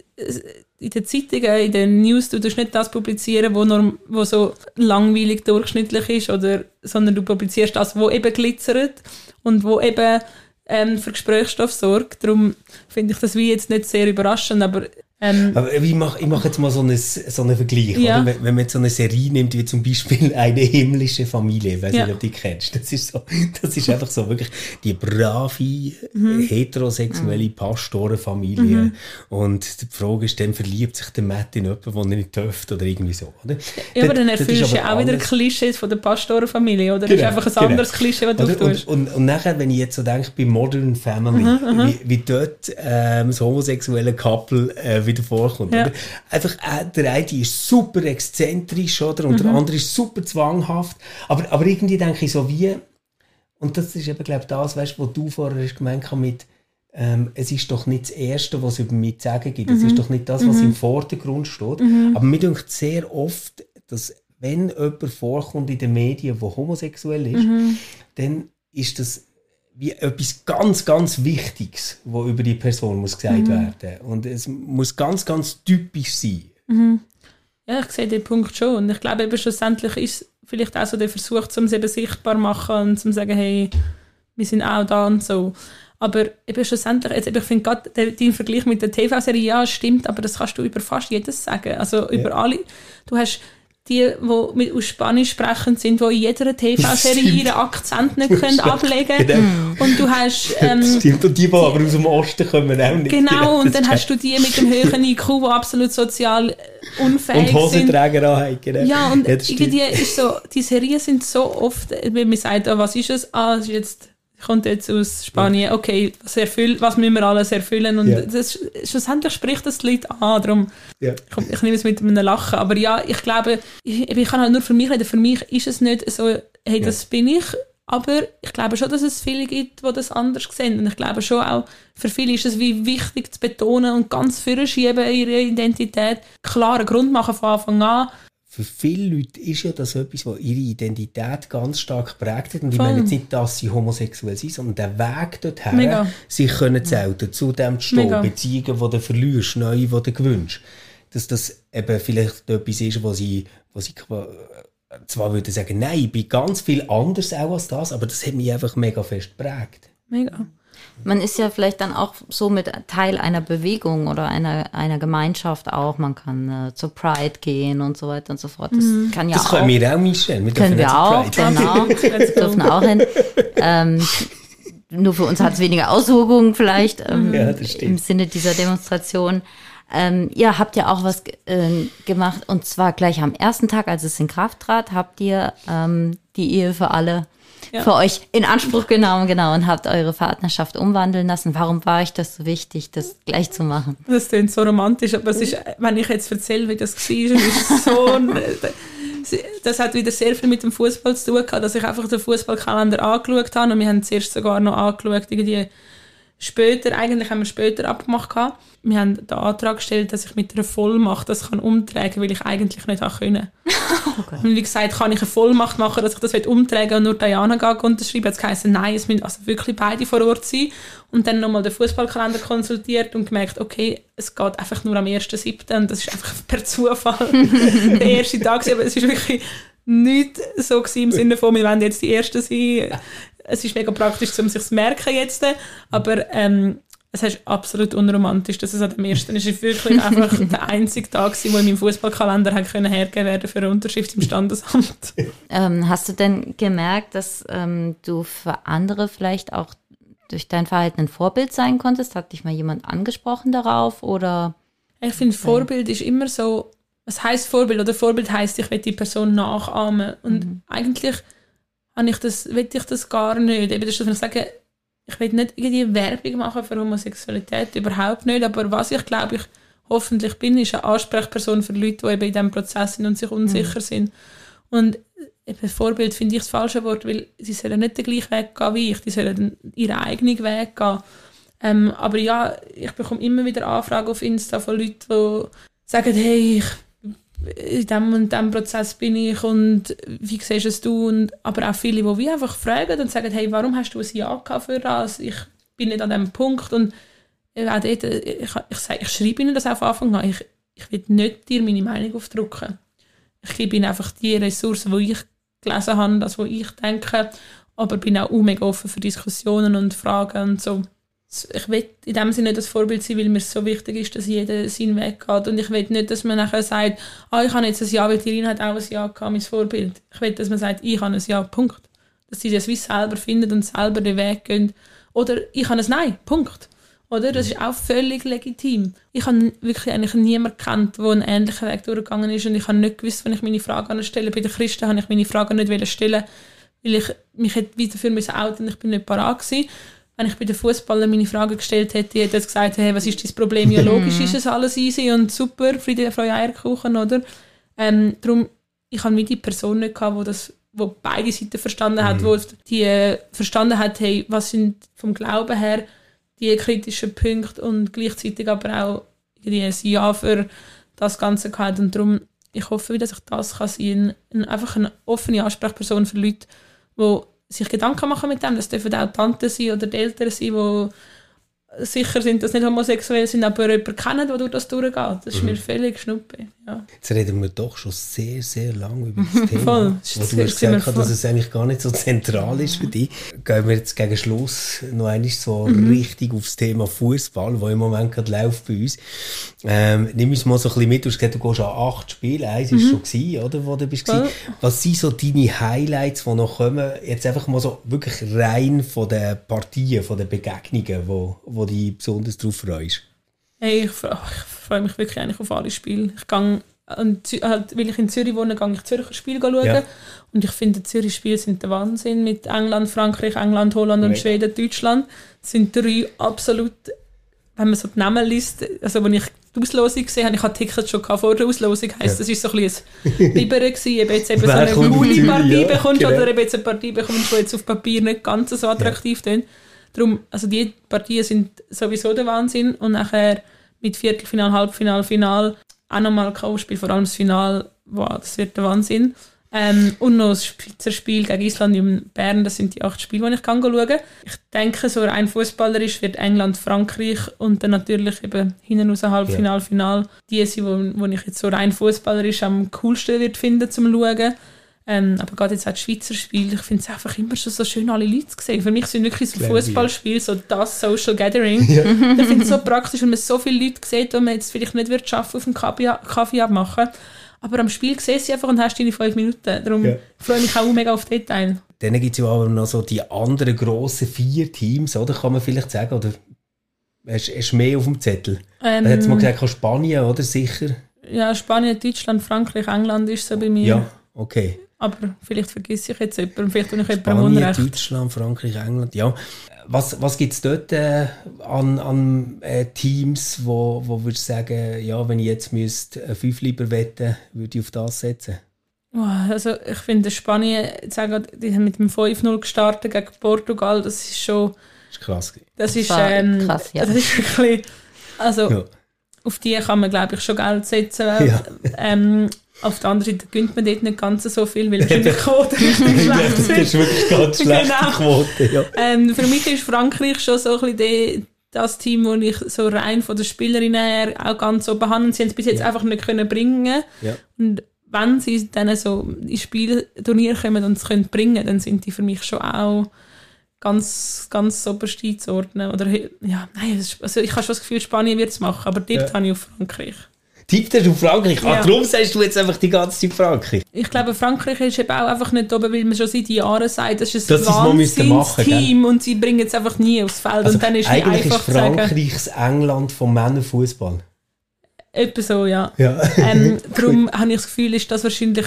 in den Zeitungen, in den News, du tust nicht das publizieren, wo, norm, wo so langweilig durchschnittlich ist, oder, sondern du publizierst das, wo eben glitzert und wo eben ähm, für Gesprächsstoff sorgt. Darum finde ich das wie jetzt nicht sehr überraschend, aber Ähm, Aber ich mache ich mach jetzt mal so einen, so einen Vergleich. Ja. Oder? Wenn, wenn man jetzt so eine Serie nimmt, wie zum Beispiel «Eine himmlische Familie», ich weiss ja. nicht, ob du die kennst. Das ist, so, das ist einfach so wirklich die brave, mhm. heterosexuelle Pastorenfamilie. Mhm. Und die Frage ist, dann verliebt sich der Matt in jemanden, den er nicht dürfte oder irgendwie so. Oder? Ja, aber dann erfüllst du ja auch wieder Klischees von der Pastorenfamilie, oder? Genau, Das ist einfach ein genau. anderes Klischee, was du und, tust. Und, und, und nachher, wenn ich jetzt so denke, bei Modern Family, mhm, wie, wie dort ähm, das homosexuelle Couple äh, wieder vorkommt. Ja. Oder? Einfach, äh, der eine ist super exzentrisch, oder? Und mhm. der andere ist super zwanghaft. Aber, aber irgendwie denke ich so wie, und das ist eben, glaube ich, das, weißt, was du vorher hast gemeint hast, mit, ähm, es ist doch nicht das Erste, was es über mich zu sagen gibt. Es mhm. ist doch nicht das, was mhm. im Vordergrund steht. Mhm. Aber mir denkt sehr oft, dass wenn jemand vorkommt in den Medien, der homosexuell ist, mhm. dann ist das wie etwas ganz, ganz Wichtiges, was über die Person muss gesagt mhm. werden. Und es muss ganz, ganz typisch sein. Mhm. Ja, ich sehe den Punkt schon. Und ich glaube, eben schlussendlich ist vielleicht auch so der Versuch, um es eben sichtbar zu machen und zu sagen, hey, wir sind auch da und so. Aber eben schlussendlich, jetzt, ich finde gerade dein Vergleich mit der T V-Serie, ja, stimmt, aber das kannst du über fast jedes sagen. Also über ja. alle. Du hast die, die mit, aus Spanisch sprechend sind, die in jeder T V-Serie ihren Akzent nicht können ablegen können. Genau. Und du hast... Ähm, das stimmt, und die, die aber aus dem Osten kommen auch nicht. Genau, und dann hast du die mit dem höheren I Q, die absolut sozial unfähig sind. Und Hosenträger anhaben. Genau. Ja, und ja, irgendwie ist so, die Serien sind so oft, wenn man sagt, oh, was ist es? Ah, es ist jetzt... kommt jetzt aus Spanien, okay, was, erfüll, was müssen wir alles erfüllen? Und ja. das, schlussendlich spricht das die Leute an, darum, ja. ich, ich nehme es mit einem Lachen. Aber ja, ich glaube, ich, ich kann halt nur für mich reden, für mich ist es nicht so, hey, das ja. bin ich, aber ich glaube schon, dass es viele gibt, die das anders sehen. Und ich glaube schon auch, für viele ist es wie wichtig zu betonen und ganz vorschieben ihre Identität, klaren Grund machen von Anfang an. Für viele Leute ist ja das etwas, was ihre Identität ganz stark prägt hat. Und ich meine jetzt nicht, dass sie homosexuell sind, sondern der Weg dorthin, Mega. sich können zelten, zu dem zu stehen, Mega. Beziehungen, die du verlierst, neue, die du gewünscht. Dass das eben vielleicht etwas ist, was sie, was sie zwar würde sagen, nein, ich bin ganz viel anders auch als das, aber das hat mich einfach mega fest geprägt. Mega. Man ist ja vielleicht dann auch so mit Teil einer Bewegung oder einer, einer Gemeinschaft auch. Man kann äh, zur Pride gehen und so weiter und so fort. Das mhm. kann ja das auch. Das können wir auch, Michelle. Wir können wir auch, genau. Wir dürfen auch hin. Ähm, nur für uns hat es weniger Auswirkungen vielleicht ähm, ja, im Sinne dieser Demonstration. Ähm, ihr habt ja auch was äh, gemacht, und zwar gleich am ersten Tag, als es in Kraft trat, habt ihr ähm, die Ehe für alle Ja. für euch in Anspruch genommen, genau, und habt eure Partnerschaft umwandeln lassen. Warum war euch das so wichtig, das gleich zu machen? Das klingt so romantisch, aber es ist, wenn ich jetzt erzähle, wie das war, ist so, das hat wieder sehr viel mit dem Fußball zu tun gehabt, dass ich einfach den Fußballkalender angeschaut habe, und wir haben zuerst sogar noch angeschaut, irgendwie später, eigentlich haben wir später abgemacht gehabt. Wir haben den Antrag gestellt, dass ich mit einer Vollmacht das kann umtragen kann, weil ich eigentlich nicht können. Okay. Und wie gesagt, kann ich eine Vollmacht machen, dass ich das umtragen will und nur Diana unterschreiben. Jetzt heisst, nein, es müssen also wirklich beide vor Ort sein. Und dann nochmal den Fußballkalender konsultiert und gemerkt, okay, es geht einfach nur am ersten siebten und das ist einfach per Zufall der erste Tag. Aber es ist wirklich nicht so im Sinne von, wir wollen jetzt die Ersten sein. Es ist mega praktisch, um sich zu merken jetzt, aber ähm, es ist absolut unromantisch, dass es an dem ersten ist. Es ist wirklich einfach der einzige Tag, wo in meinem Fußballkalender hergegeben werden für eine Unterschrift im Standesamt. Ähm, hast du denn gemerkt, dass ähm, du für andere vielleicht auch durch dein Verhalten ein Vorbild sein konntest? Hat dich mal jemand angesprochen darauf? Oder? Ich finde, Vorbild ist immer so, was heisst Vorbild? Oder Vorbild heisst, ich will die Person nachahmen. Und mhm. eigentlich ich das, will ich das gar nicht. Eben, das ist, wenn ich sage, ich will nicht irgendwie Werbung machen für Homosexualität, überhaupt nicht. Aber was ich glaube, ich hoffentlich bin, ist eine Ansprechperson für Leute, die eben in diesem Prozess sind und sich unsicher mhm. sind. Und eben Vorbild finde ich das falsche Wort, weil sie sollen nicht den gleichen Weg gehen wie ich, die sollen ihren eigenen Weg gehen. Ähm, aber ja, ich bekomme immer wieder Anfragen auf Insta von Leuten, die sagen, hey, ich, in diesem und diesem Prozess bin ich und wie siehst du es? Und, aber auch viele, die wie einfach fragen und sagen, hey, warum hast du ein Ja gehabt für das? Ich bin nicht an diesem Punkt. Und auch dort, ich, ich, ich, sage, ich schreibe ihnen das auf Anfang an. Ich, ich will nicht dir meine Meinung aufdrücken. Ich gebe ihnen einfach die Ressourcen, die ich gelesen habe, das, was ich denke, aber bin auch mega offen für Diskussionen und Fragen und so. Ich will in dem Sinne nicht das Vorbild sein, weil mir es so wichtig ist, dass jeder seinen Weg geht. Und ich will nicht, dass man nachher sagt, ah, ich habe jetzt ein Ja, weil die Irina hat auch ein Ja gehabt, mein Vorbild. Ich will, dass man sagt, ich habe ein Ja, Punkt. Dass sie das wie selber finden und selber den Weg gehen. Oder ich habe ein Nein, Punkt. Oder? Das ist auch völlig legitim. Ich habe wirklich eigentlich niemanden gekannt, der einen ähnlichen Weg durchgegangen ist und ich habe nicht gewusst, wenn ich meine Fragen stelle. Bei den Christen habe ich meine Fragen nicht stellen, weil ich mich wieder dafür outen musste, ich bin nicht parat gewesen. Wenn ich bei den Fußballern meine Fragen gestellt hätte, hätte ich gesagt, hey, was ist das Problem? Ja, logisch ist es alles easy und super, Friede, Freude, Eierkuchen, oder? Ähm, darum, ich habe mit die Person nicht gehabt, wo das wo beide Seiten verstanden hat, mhm. wo die äh, verstanden hat, hey, was sind vom Glauben her die kritischen Punkte und gleichzeitig aber auch irgendwie ein Ja für das Ganze gehabt. Und darum, ich hoffe, dass ich das kann sein kann. Einfach eine offene Ansprechperson für Leute, die sich Gedanken machen mit dem. Das dürfen auch Tanten sein oder die Eltern sein, die sicher sind, dass sie nicht homosexuell sind, aber jemanden kennen, der durch das durchgeht. Das ist mhm. mir völlig schnuppe. Ja. Jetzt reden wir doch schon sehr, sehr lange über das Thema. Voll. Wo du hast gesagt hast, dass es eigentlich gar nicht so zentral ist für dich. Gehen wir jetzt gegen Schluss noch einmal so mhm. richtig aufs Thema Fußball, das im Moment gerade läuft bei uns. Ähm, nimm uns mal so ein bisschen mit. Du hast gesagt, du gehst an acht Spiele. Eins war mhm. schon gewesen, oder, wo du bist. Voll. Was sind so deine Highlights, die noch kommen? Jetzt einfach mal so wirklich rein von den Partien, von den Begegnungen, wo, wo du dich besonders darauf freust? Hey, ich, freue, ich freue mich wirklich eigentlich auf alle Spiele. Ich gehe, halt, weil ich in Zürich wohne, gehe ich Zürcher Spiele schauen. Ja. Und ich finde, Zürich Spiele sind der Wahnsinn. Mit England, Frankreich, England, Holland und ja. Schweden, Deutschland. Das sind drei absolut, wenn man so die Namen liest, also wenn ich die Auslosung gesehen habe, ich hatte Tickets schon vor der Auslosung, heisst, ja. das war so ein bisschen ein Biber gewesen, ob jetzt eben so eine coole Partie ja, bekommst genau. oder ob jetzt eine Partie bekommst, die jetzt auf Papier nicht ganz so attraktiv ja. ist. Darum, also die Partien sind sowieso der Wahnsinn und nachher mit Viertelfinal, Halbfinal, Final auch nochmal K O-Spiel, vor allem das Final, wow, das wird der Wahnsinn. Ähm, und noch das Schweizer Spiel gegen Island in Bern, das sind die acht Spiele, die ich kann schauen kann. Ich denke, so rein fußballerisch wird England, Frankreich und dann natürlich eben hinten raus Halbfinal, ja. Final, die sind, wo, wo ich jetzt so rein fußballerisch am coolsten wird finden zum Schauen. Ähm, aber gerade jetzt auch das Schweizer Spiel, ich finde es einfach immer schon so schön, alle Leute zu sehen. Für mich sind wirklich so Fußballspiele so das Social Gathering. Ja. Ich finde es so praktisch, wenn man so viele Leute sieht, die man jetzt vielleicht nicht wird schaffen, auf dem Kaffee, Kaffee abmachen. Aber am Spiel siehst du sie einfach und hast deine fünf Minuten. Darum ja. freue ich mich auch mega auf Detail. Dann gibt es ja aber noch so die anderen grossen vier Teams, oder? Kann man vielleicht sagen, oder hast du mehr auf dem Zettel? Ähm, da hat es mal gesagt, Spanien, oder? Sicher? Ja, Spanien, Deutschland, Frankreich, England ist so bei mir. Ja, okay. Aber vielleicht vergesse ich jetzt jemanden, vielleicht tue ich jemandem Spanien, Unrecht. Deutschland, Frankreich, England, ja. Was, was gibt es dort äh, an, an äh, Teams, wo, wo würdest du sagen, ja, wenn ich jetzt müsste äh, fünf lieber wetten, würde ich auf das setzen? Oh, also ich finde Spanien, sagen, die haben mit dem fünf null gestartet gegen Portugal, das ist schon... Das ist krass. Das ist, ähm, krass, ja. Das ist wirklich... Also ja. auf die kann man, glaube ich, schon Geld setzen. Ja. Ähm, auf der anderen Seite gönnt man dort nicht ganz so viel, weil wahrscheinlich die Quote richtig schlecht sind. Das ist wirklich ganz schlechte genau. Quote, ja. Ähm, für mich ist Frankreich schon so ein bisschen die, das Team, das ich so rein von der Spielerin her auch ganz oben habe. Und sie haben es bis jetzt ja. einfach nicht können bringen. Ja. Und wenn sie dann so ins Spielturnier kommen und es können bringen, dann sind die für mich schon auch ganz, ganz oberst einzuordnen. Oder, ja, nein, also ich habe schon das Gefühl, Spanien wird es machen, aber tippt ja. habe ich auf Frankreich. Tippt hast du auf Frankreich? Ja. Ah, darum sagst du jetzt einfach die ganze Zeit Frankreich? Ich glaube, Frankreich ist eben auch einfach nicht oben, weil man schon seit Jahren sagt, das ist ein Wahnsinns-Team und sie bringen es einfach nie aufs Feld. Also und dann ist eigentlich einfach ist Frankreich das England vom Männerfußball. Etwa so, ja. ja. Ähm, darum habe ich das Gefühl, ist das wahrscheinlich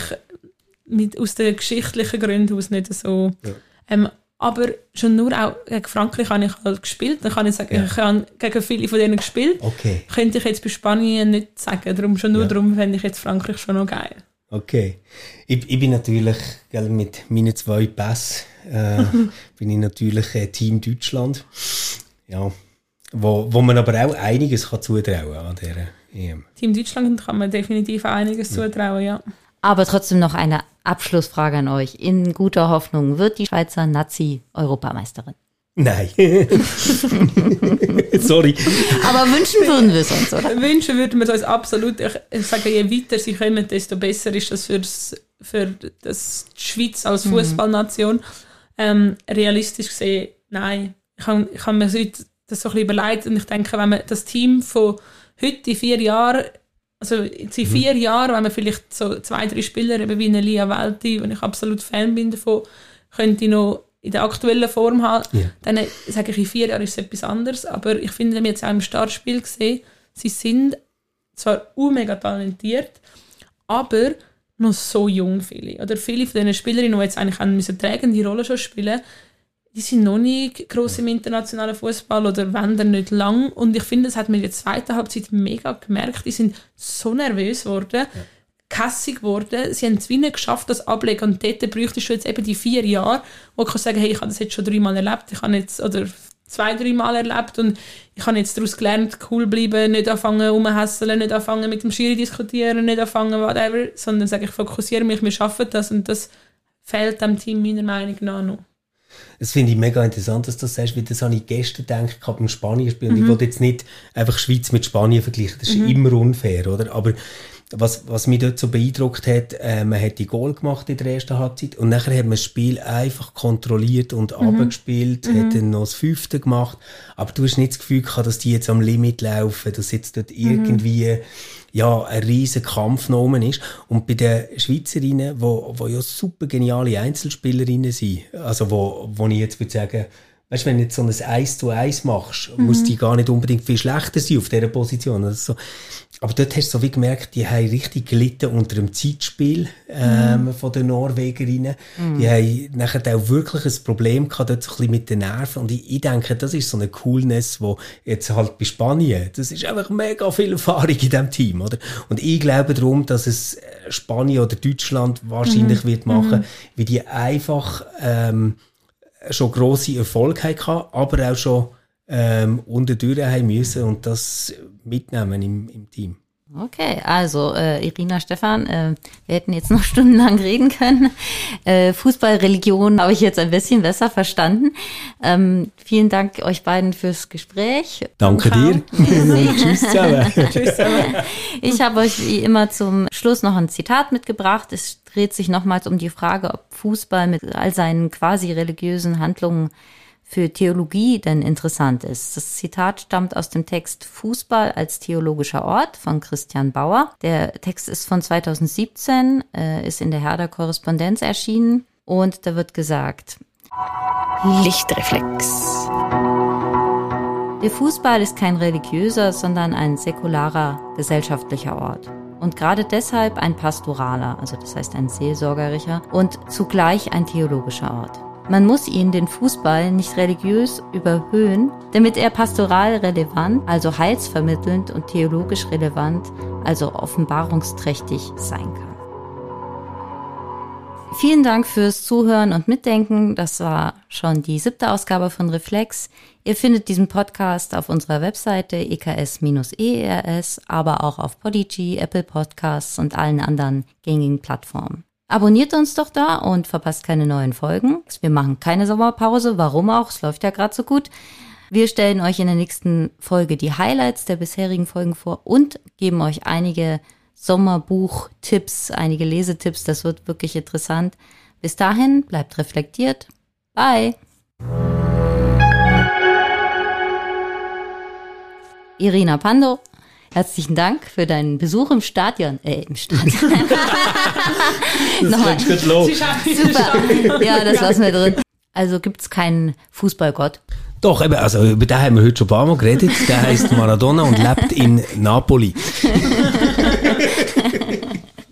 mit, aus den geschichtlichen Gründen aus nicht so... Ja. Ähm, aber schon nur auch gegen Frankreich habe ich halt gespielt. Dann kann ich sagen, ja. ich habe gegen viele von denen gespielt. Okay. Könnte ich jetzt bei Spanien nicht sagen. Darum, schon nur ja. darum fände ich jetzt Frankreich schon noch geil. Okay. Ich, ich bin natürlich gell, mit meinen zwei Pässen äh, bin ich natürlich äh, Team Deutschland. Ja, wo, wo man aber auch einiges kann zutrauen an dieser E M. Team Deutschland kann man definitiv einiges ja. zutrauen, ja. Aber trotzdem noch eine Abschlussfrage an euch. In guter Hoffnung, wird die Schweizer Nazi-Europameisterin? Nein. Sorry. Aber wünschen würden wir es uns, oder? Wünschen würden wir es uns absolut. Ich, ich sage, je weiter sie kommen, desto besser ist das für, für das die Schweiz als Fußballnation. Mhm. Ähm, realistisch gesehen, nein. Ich habe ich hab mir das so ein bisschen überlegt und ich denke, wenn man das Team von heute in vier Jahren, also in vier mhm. Jahren, wenn man vielleicht so zwei, drei Spieler eben wie eine Lia Welti, wo ich absolut Fan bin davon, könnte ich noch in der aktuellen Form haben, yeah. dann sage ich, in vier Jahren ist es etwas anderes. Aber ich finde, wir haben jetzt auch im Startspiel gesehen, sie sind zwar mega talentiert, aber noch so jung viele. Oder viele von diesen Spielerinnen, die jetzt eigentlich eine tragende Rolle schon spielen, die sind noch nicht gross im internationalen Fußball oder wenn dann nicht lang. Und ich finde, das hat man in der zweiten Halbzeit mega gemerkt. Die sind so nervös geworden, ja. kässig geworden. Sie haben es wie nicht geschafft, das ablegen. Und dort bräuchtest du jetzt eben die vier Jahre, wo ich kann sagen, hey, ich habe das jetzt schon dreimal erlebt. Ich habe jetzt, oder zwei, dreimal erlebt und ich habe jetzt daraus gelernt, cool bleiben, nicht anfangen rumhässeln, nicht anfangen mit dem Schiri diskutieren, nicht anfangen whatever, sondern sage ich, fokussiere mich, wir schaffen das und das fehlt dem Team meiner Meinung nach noch. Das finde ich mega interessant, dass du das sagst, weil das habe ich gestern gedacht, beim Spanien-Spiel. Und mhm. ich wollte jetzt nicht einfach Schweiz mit Spanien vergleichen, das ist mhm. immer unfair, oder? Aber was, was mich dort so beeindruckt hat, äh, man hat die Goal gemacht in der ersten Halbzeit und nachher hat man das Spiel einfach kontrolliert und mhm. runtergespielt, mhm. hat dann noch das Fünfte gemacht, aber du hast nicht das Gefühl gehabt, dass die jetzt am Limit laufen, dass jetzt dort mhm. irgendwie ja, ein riesen Kampf genommen ist. Und bei den Schweizerinnen, wo, wo ja super geniale Einzelspielerinnen sind, also wo, wo ich jetzt würde sagen, weißt, wenn du jetzt so ein eins zu eins machst, mhm. muss die gar nicht unbedingt viel schlechter sein auf dieser Position. Also so. Aber dort hast du so wie gemerkt, die haben richtig gelitten unter dem Zeitspiel ähm, mhm. von den Norwegerinnen. Mhm. Die haben nachher auch wirklich ein Problem gehabt, dort so ein bisschen mit den Nerven. Und ich, ich denke, das ist so eine Coolness, wo jetzt halt bei Spanien, das ist einfach mega viel Erfahrung in diesem Team, oder? Und ich glaube darum, dass es Spanien oder Deutschland wahrscheinlich mhm. wird machen, mhm. wie die einfach ähm, schon grosse Erfolge hatten, aber auch schon ähm, unter die Türen haben müssen und das mitnehmen im, im Team. Okay, also äh, Irina, Stefan, äh, wir hätten jetzt noch stundenlang reden können. Äh, Fußball, Religion habe ich jetzt ein bisschen besser verstanden. Ähm, vielen Dank euch beiden fürs Gespräch. Danke dir. Tschüss zusammen. Tschüss zusammen. Ich habe euch wie immer zum Schluss noch ein Zitat mitgebracht. Es dreht sich nochmals um die Frage, ob Fußball mit all seinen quasi religiösen Handlungen für Theologie denn interessant ist. Das Zitat stammt aus dem Text Fußball als theologischer Ort von Christian Bauer. Der Text ist von zweitausendsiebzehn, äh, ist in der Herder Korrespondenz erschienen und da wird gesagt: Lichtreflex. Der Fußball ist kein religiöser, sondern ein säkularer gesellschaftlicher Ort. Und gerade deshalb ein pastoraler, also das heißt ein seelsorgerischer und zugleich ein theologischer Ort. Man muss ihn, den Fußball, nicht religiös überhöhen, damit er pastoral relevant, also heilsvermittelnd und theologisch relevant, also offenbarungsträchtig sein kann. Vielen Dank fürs Zuhören und Mitdenken. Das war schon die siebte Ausgabe von Reflex. Ihr findet diesen Podcast auf unserer Webseite e k s Bindestrich e r s, aber auch auf Podigy, Apple Podcasts und allen anderen gängigen Plattformen. Abonniert uns doch da und verpasst keine neuen Folgen. Wir machen keine Sommerpause, warum auch, es läuft ja gerade so gut. Wir stellen euch in der nächsten Folge die Highlights der bisherigen Folgen vor und geben euch einige Sommerbuch-Tipps, einige Lesetipps, das wird wirklich interessant. Bis dahin, bleibt reflektiert. Bye! Irina Pando, herzlichen Dank für deinen Besuch im Stadion. Äh, im Stadion. Das geht gut los. Super. Ja, das lassen wir drin. Also gibt's keinen Fußballgott? Doch, eben, also über den haben wir heute schon ein paar Mal geredet. Der heisst Maradona und lebt in Napoli.